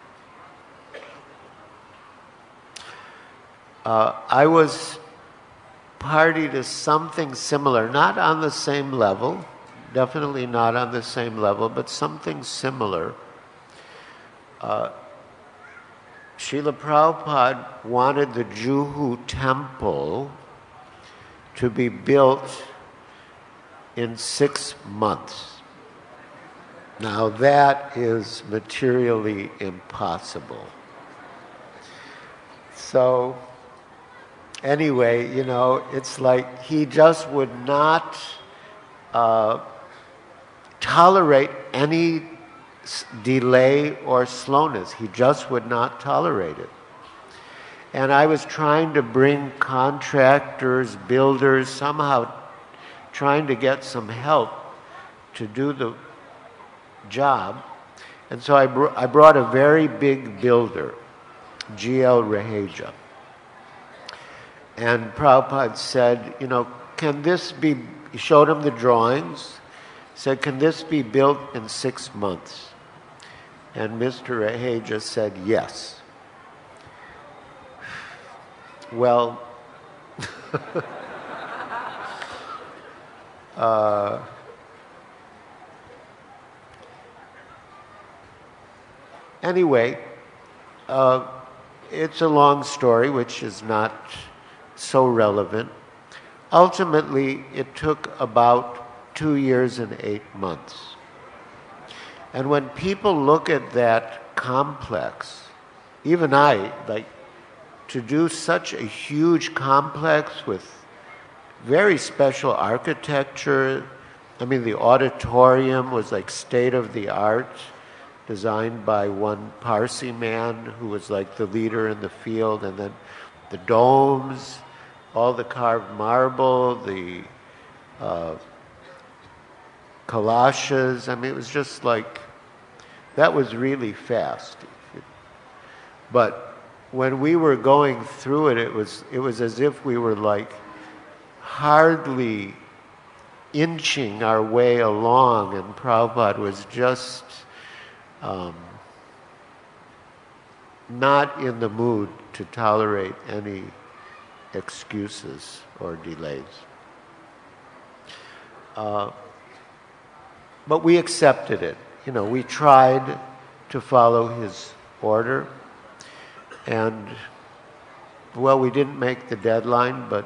I was party to something similar, not on the same level, definitely not on the same level, but something similar. Srila Prabhupada wanted the Juhu temple to be built in 6 months. Now that is materially impossible. So anyway, it's like he just would not tolerate any delay or slowness. He just would not tolerate it. And I was trying to bring contractors, builders, somehow trying to get some help to do the job. And so I brought a very big builder, G.L. Raheja. And Prabhupada said, can this be, he showed him the drawings, said, can this be built in 6 months? And Mr. Raheja said, yes. Well, anyway, it's a long story, which is not so relevant. Ultimately, it took about 2 years and 8 months. And when people look at that complex, even I, to do such a huge complex with very special architecture. I mean, the auditorium was like state-of-the-art, designed by one Parsi man who was like the leader in the field, and then the domes, all the carved marble, the kalashes. I mean, it was just like, that was really fast. But when we were going through it, it was as if we were like hardly inching our way along, and Prabhupada was just not in the mood to tolerate any excuses or delays. But we accepted it. We tried to follow his order. And, well, we didn't make the deadline, but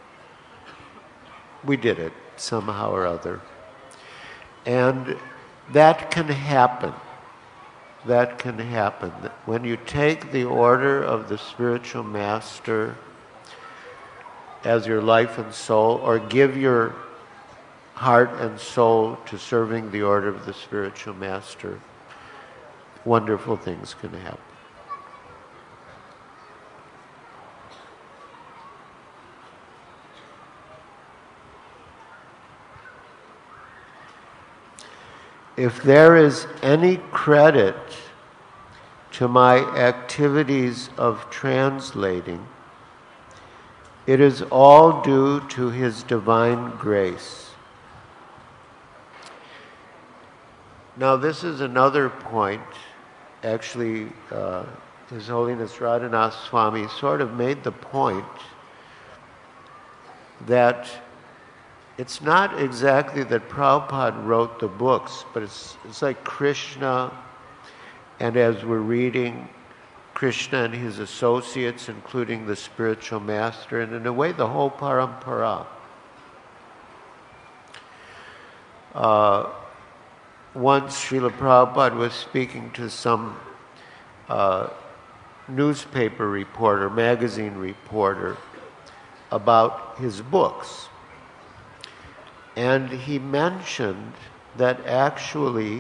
we did it somehow or other. And that can happen. That can happen. When you take the order of the spiritual master as your life and soul, or give your heart and soul to serving the order of the spiritual master, wonderful things can happen. If there is any credit to my activities of translating, it is all due to His divine grace. Now, this is another point. Actually, His Holiness Radhanath Swami sort of made the point that it's not exactly that Prabhupada wrote the books, but it's like Krishna, and as we're reading, Krishna and his associates, including the spiritual master, and in a way the whole parampara. Once Srila Prabhupada was speaking to some newspaper reporter, magazine reporter, about his books. And he mentioned that actually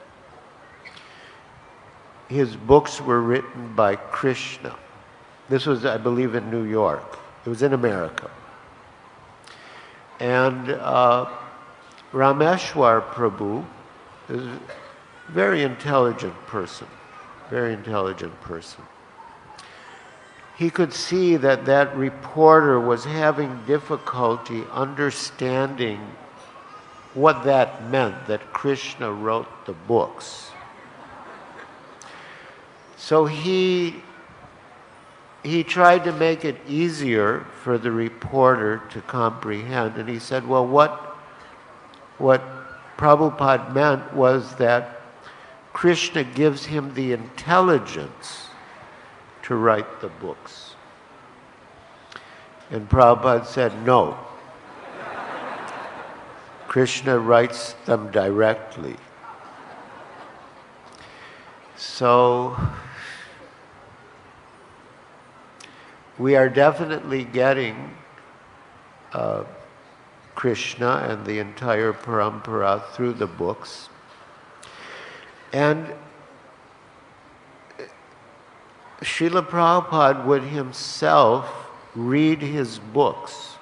his books were written by Krishna. This was, I believe, in New York. It was in America. And Rameshwar Prabhu is a very intelligent person. He could see that that reporter was having difficulty understanding what that meant, that Krishna wrote the books. So he tried to make it easier for the reporter to comprehend, and he said, well, what Prabhupada meant was that Krishna gives him the intelligence to write the books. And Prabhupada said, no. Krishna writes them directly. So we are definitely getting Krishna and the entire parampara through the books. And Srila Prabhupada would himself read his books.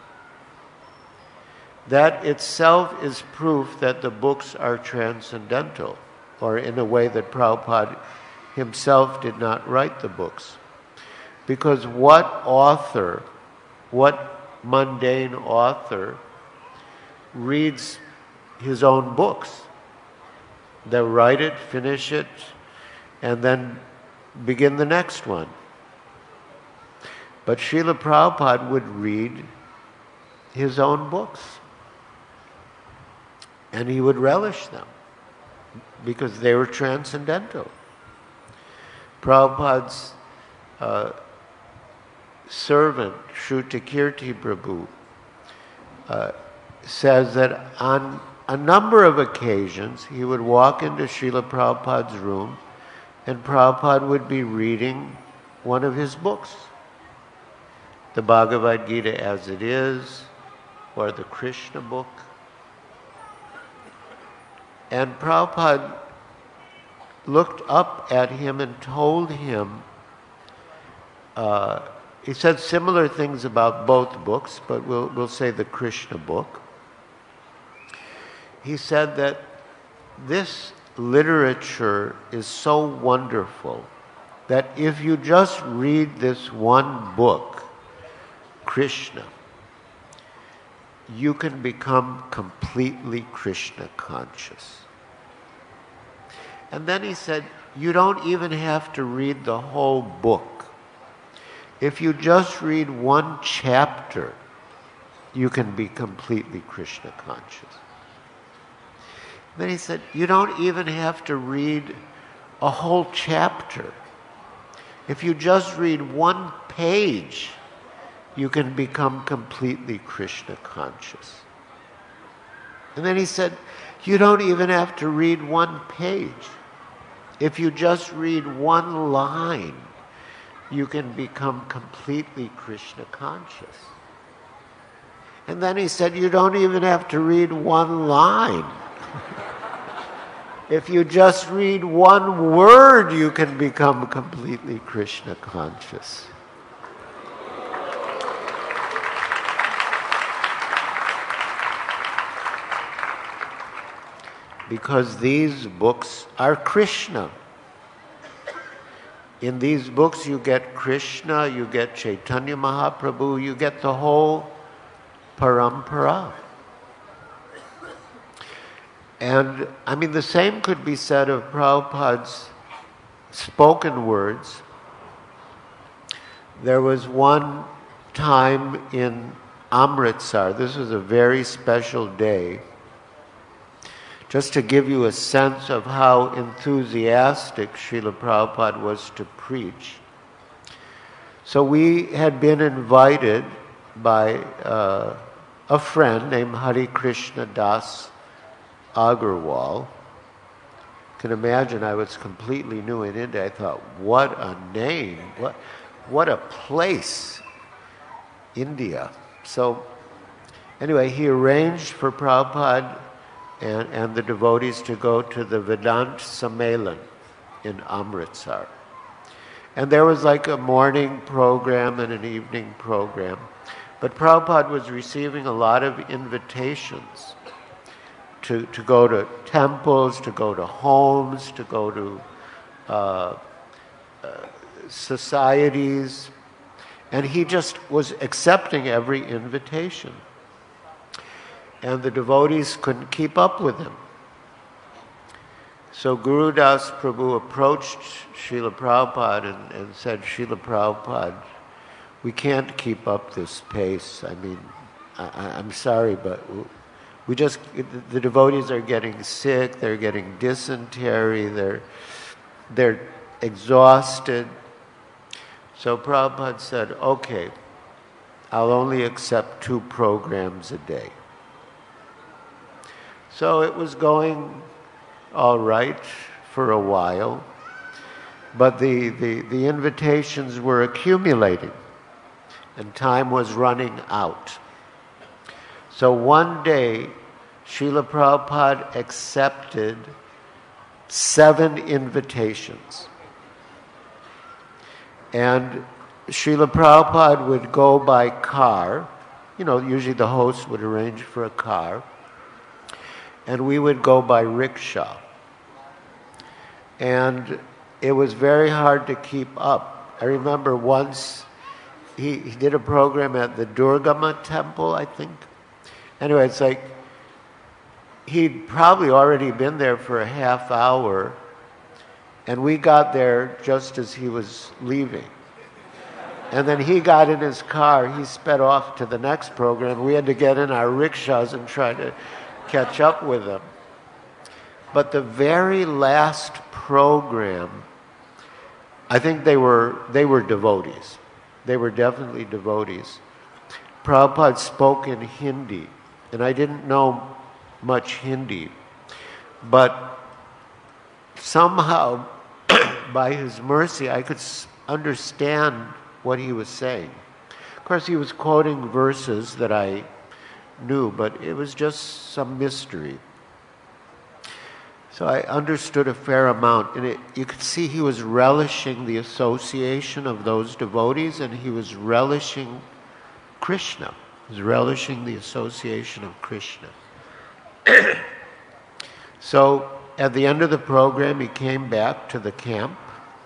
That itself is proof that the books are transcendental, or in a way that Prabhupada himself did not write the books. Because what mundane author reads his own books? They'll write it, finish it, and then begin the next one. But Srila Prabhupada would read his own books. And he would relish them because they were transcendental. Prabhupada's servant, Shrutakirti Prabhu, says that on a number of occasions he would walk into Srila Prabhupada's room and Prabhupada would be reading one of his books, the Bhagavad Gita as it is, or the Krishna book. And Prabhupada looked up at him and told him, he said similar things about both books, but we'll say the Krishna book. He said that this literature is so wonderful that if you just read this one book, Krishna, you can become completely Krishna conscious. And then he said, you don't even have to read the whole book. If you just read one chapter, you can be completely Krishna conscious. Then he said, you don't even have to read a whole chapter. If you just read one page, you can become completely Krishna conscious. And then he said, you don't even have to read one page. If you just read one line, you can become completely Krishna conscious. And then he said, you don't even have to read one line. If you just read one word, you can become completely Krishna conscious. Because these books are Krishna. In these books you get Krishna, you get Chaitanya Mahaprabhu, you get the whole parampara. And I mean, the same could be said of Prabhupada's spoken words. There was one time in Amritsar, this was a very special day, just to give you a sense of how enthusiastic Srila Prabhupada was to preach. So we had been invited by a friend named Hari Krishna Das Agarwal. You can imagine I was completely new in India. I thought, what a name, what a place, India. So anyway, he arranged for Prabhupada and the devotees to go to the Vedant Sammelan in Amritsar. And there was like a morning program and an evening program. But Prabhupada was receiving a lot of invitations to go to temples, to go to homes, to go to societies. And he just was accepting every invitation. And the devotees couldn't keep up with him. So Guru Das Prabhu approached Srila Prabhupada and said, Srila Prabhupada, we can't keep up this pace. I mean, I'm sorry, but the devotees are getting sick, they're getting dysentery, they're exhausted. So Prabhupada said, okay, I'll only accept 2 programs a day. So it was going all right for a while, but the invitations were accumulating and time was running out. So one day, Srila Prabhupada accepted 7 invitations. And Srila Prabhupada would go by car. Usually the host would arrange for a car. And we would go by rickshaw. And it was very hard to keep up. I remember once he did a program at the Durgama temple, I think. Anyway, it's like he'd probably already been there for a half hour, and we got there just as he was leaving. And then he got in his car, he sped off to the next program. We had to get in our rickshaws and try to catch up with him. But the very last program, I think they were devotees. They were definitely devotees. Prabhupada spoke in Hindi, and I didn't know much Hindi. But somehow, by his mercy, I could understand what he was saying. Of course, he was quoting verses that I knew, but it was just some mystery. So I understood a fair amount, and you could see he was relishing the association of those devotees, and he was relishing Krishna. He was relishing the association of Krishna. So at the end of the program, he came back to the camp,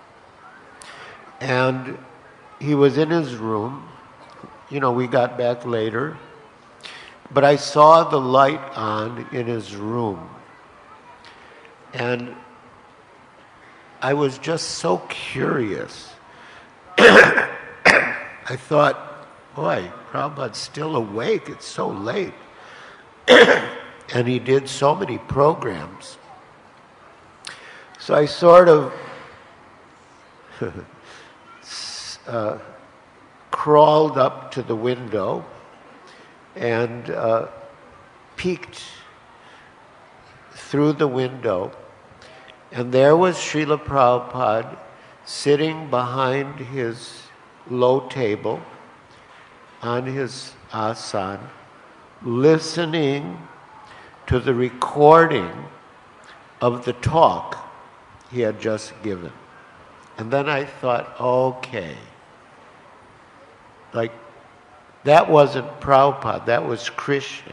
and he was in his room. We got back later, but I saw the light on in his room. And I was just so curious. I thought, boy, Prabhupada's still awake. It's so late. And he did so many programs. So I sort of crawled up to the window and peeked through the window, and there was Srila Prabhupada sitting behind his low table on his asana, listening to the recording of the talk he had just given. And then I thought, okay, that wasn't Prabhupada, that was Krishna.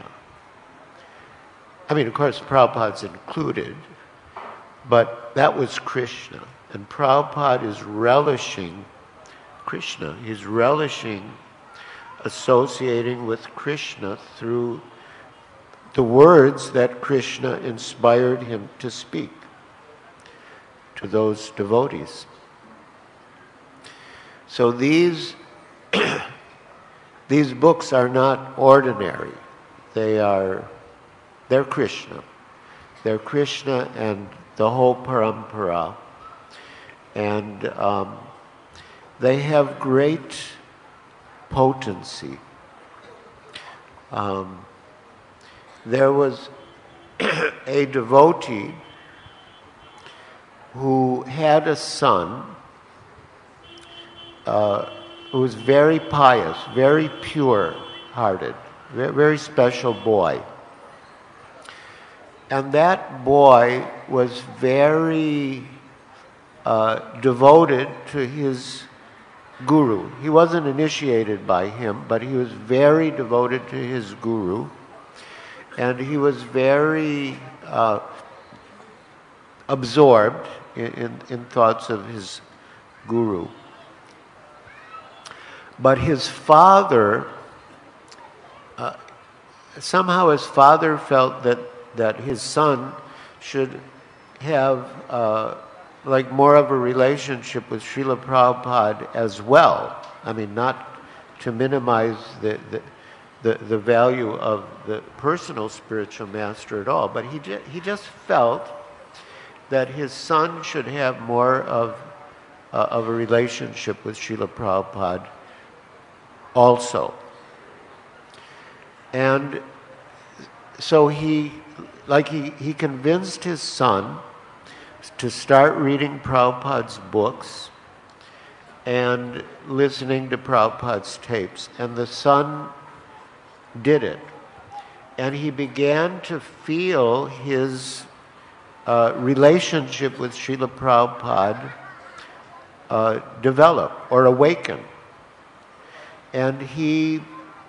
I mean, of course, Prabhupada's included, but that was Krishna. And Prabhupada is relishing Krishna. He's relishing associating with Krishna through the words that Krishna inspired him to speak to those devotees. So these books are not ordinary. They're Krishna. They're Krishna and the whole parampara. And they have great potency. There was a devotee who had a son who was very pious, very pure-hearted, very special boy. And that boy was very devoted to his guru. He wasn't initiated by him, but he was very devoted to his guru. And he was very absorbed in thoughts of his guru. But his father, somehow his father felt that his son should have more of a relationship with Srila Prabhupada as well. I mean, not to minimize the value of the personal spiritual master at all, but he just felt that his son should have more of a relationship with Srila Prabhupada also. And so he convinced his son to start reading Prabhupada's books and listening to Prabhupada's tapes. And the son did it. And he began to feel his relationship with Srila Prabhupada develop or awaken. And he's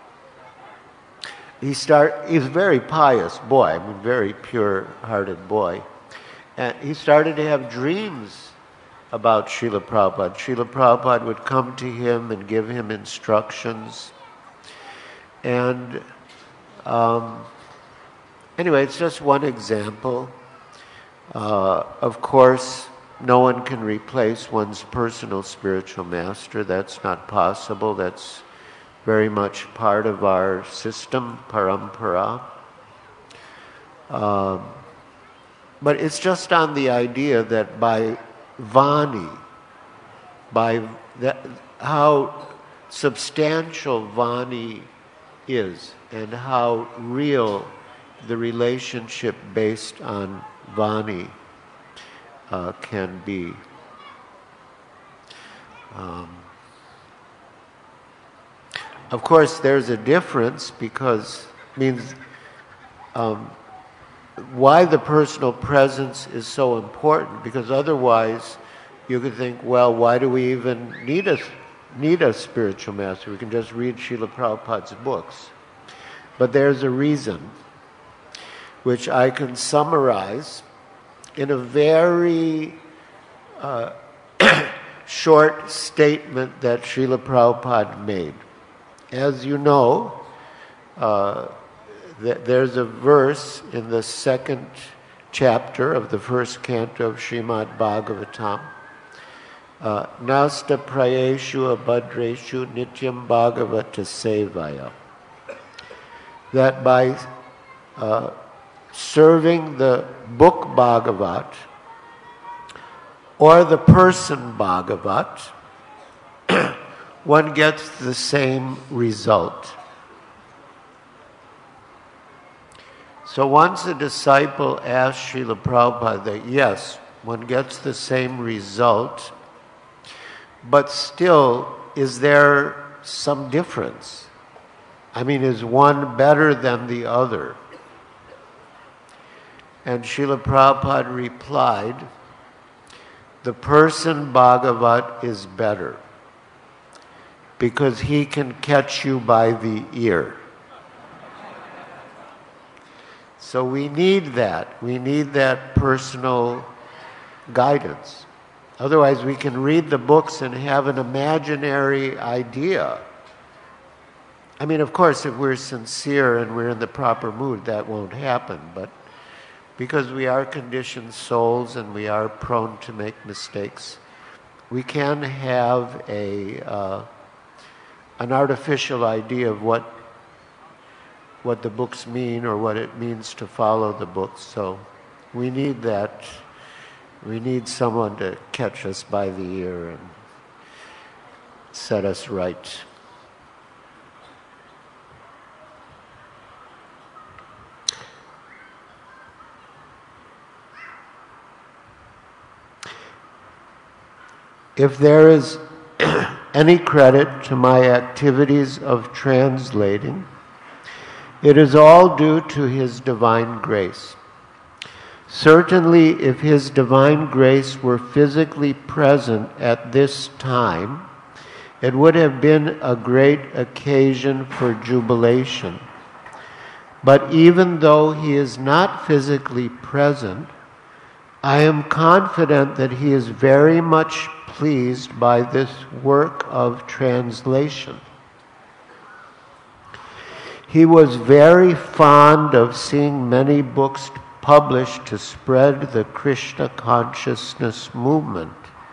a very pious boy, I mean, very pure-hearted boy. And he started to have dreams about Srila Prabhupada. Srila Prabhupada would come to him and give him instructions. And anyway, it's just one example. Of course, no one can replace one's personal spiritual master. That's not possible. That's very much part of our system, parampara. But it's just on the idea that by Vani, how substantial Vani is and how real the relationship based on Vani can be. Of course, there's a difference because why the personal presence is so important, because otherwise you could think, well, why do we even need a spiritual master? We can just read Srila Prabhupada's books. But there's a reason, which I can summarize in a very short statement that Srila Prabhupada made. As you know, there's a verse in the second chapter of the first canto of Srimad Bhagavatam, Nasta prayeshu abhadreshu nityam bhagavata sevaya, that by serving the book Bhagavat or the person Bhagavat, one gets the same result. So once a disciple asked Srila Prabhupada that, yes, one gets the same result, but still, is there some difference? I mean, is one better than the other? And Srila Prabhupada replied, the person Bhagavat is better because he can catch you by the ear. So we need that. We need that personal guidance. Otherwise, we can read the books and have an imaginary idea. I mean, of course, if we're sincere and we're in the proper mood, that won't happen. But because we are conditioned souls and we are prone to make mistakes, we can have an artificial idea of what the books mean or what it means to follow the books. So we need that. We need someone to catch us by the ear and set us right. If there is any credit to my activities of translating, it is all due to His divine grace. Certainly, if His divine grace were physically present at this time, it would have been a great occasion for jubilation. But even though He is not physically present, I am confident that He is very much pleased by this work of translation. He was very fond of seeing many books published to spread the Krishna consciousness movement.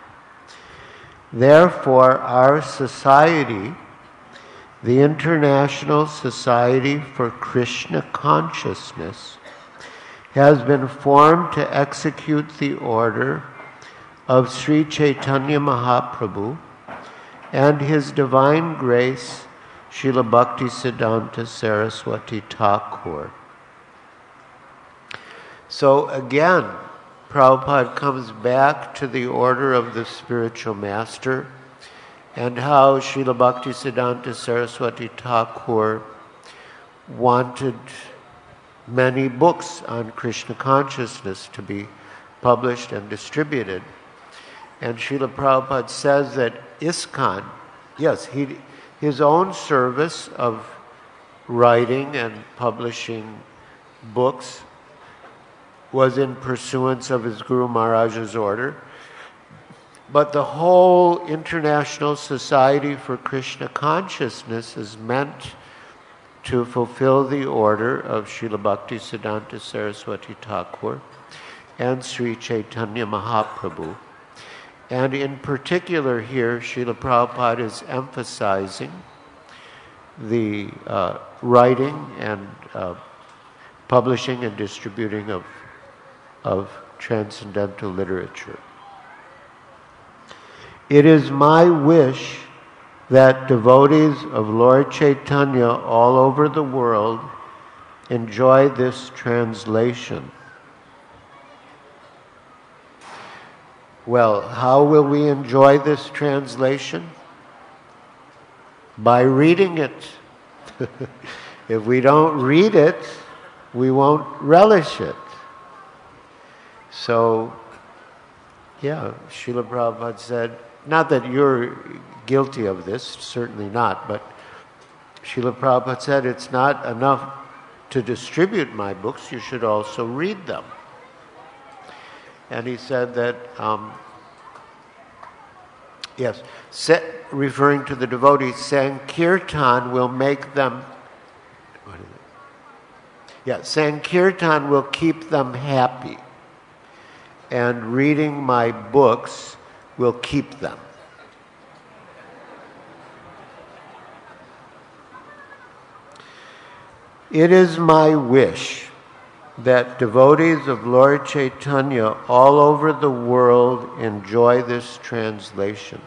Therefore, our society, the International Society for Krishna Consciousness, has been formed to execute the order of Sri Chaitanya Mahaprabhu and His Divine Grace, Srila Bhaktisiddhanta Saraswati Thakur. So again, Prabhupada comes back to the order of the spiritual master and how Srila Bhaktisiddhanta Saraswati Thakur wanted many books on Krishna consciousness to be published and distributed. And Srila Prabhupada says that ISKCON, yes, his own service of writing and publishing books was in pursuance of his Guru Maharaj's order. But the whole International Society for Krishna Consciousness is meant to fulfill the order of Srila Bhaktisiddhanta Saraswati Thakur and Sri Chaitanya Mahaprabhu. And in particular here, Srila Prabhupada is emphasizing the writing and publishing and distributing of transcendental literature. It is my wish that devotees of Lord Chaitanya all over the world enjoy this translation. Well, how will we enjoy this translation? By reading it. If we don't read it, we won't relish it. So, yeah, Srila Prabhupada said, not that you're guilty of this, certainly not, but Srila Prabhupada said it's not enough to distribute my books, you should also read them. And he said that, referring to the devotees, Sankirtan will make them, Sankirtan will keep them happy, and reading my books will keep them. It is my wish that devotees of Lord Chaitanya all over the world enjoy this translation.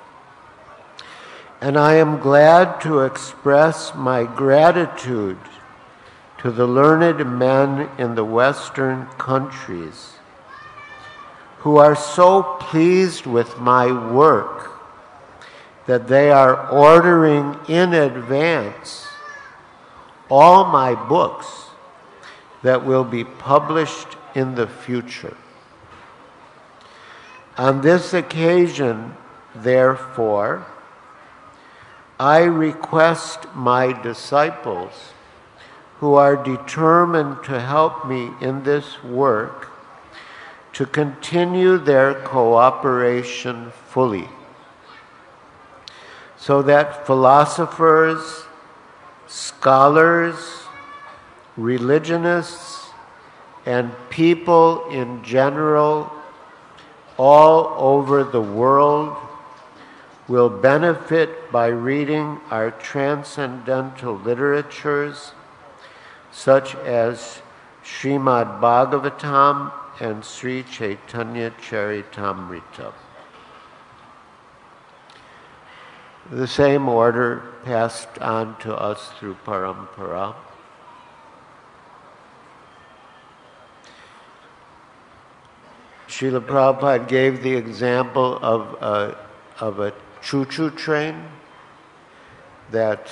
And I am glad to express my gratitude to the learned men in the Western countries who are so pleased with my work that they are ordering in advance all my books that will be published in the future. On this occasion, therefore, I request my disciples who are determined to help me in this work to continue their cooperation fully, so that philosophers, scholars, religionists, and people in general all over the world will benefit by reading our transcendental literatures such as Srimad Bhagavatam and Sri Chaitanya Charitamrita. The same order passed on to us through Parampara. Srila Prabhupada gave the example of a choo-choo train that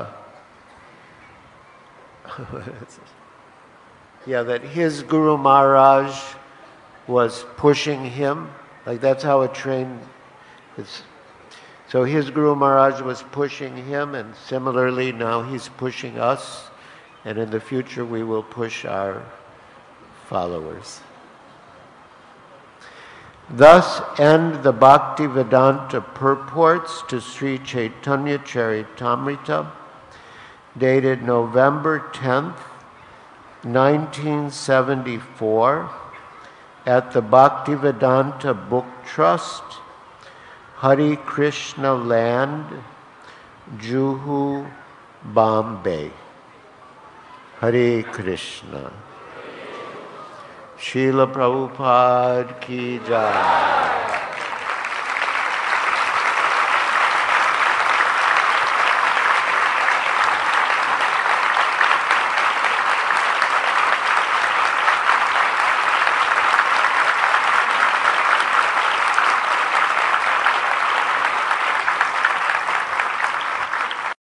that his Guru Maharaj was pushing him. Like that's how a train is. So his Guru Maharaj was pushing him, and similarly now he's pushing us, and in the future we will push our followers. Thus end the Bhaktivedanta purports to Sri Chaitanya Charitamrita, dated November 10th, 1974, at the Bhaktivedanta Book Trust, Hare Krishna Land, Juhu, Bombay. Hare Krishna. Srila Prabhupada ki jai.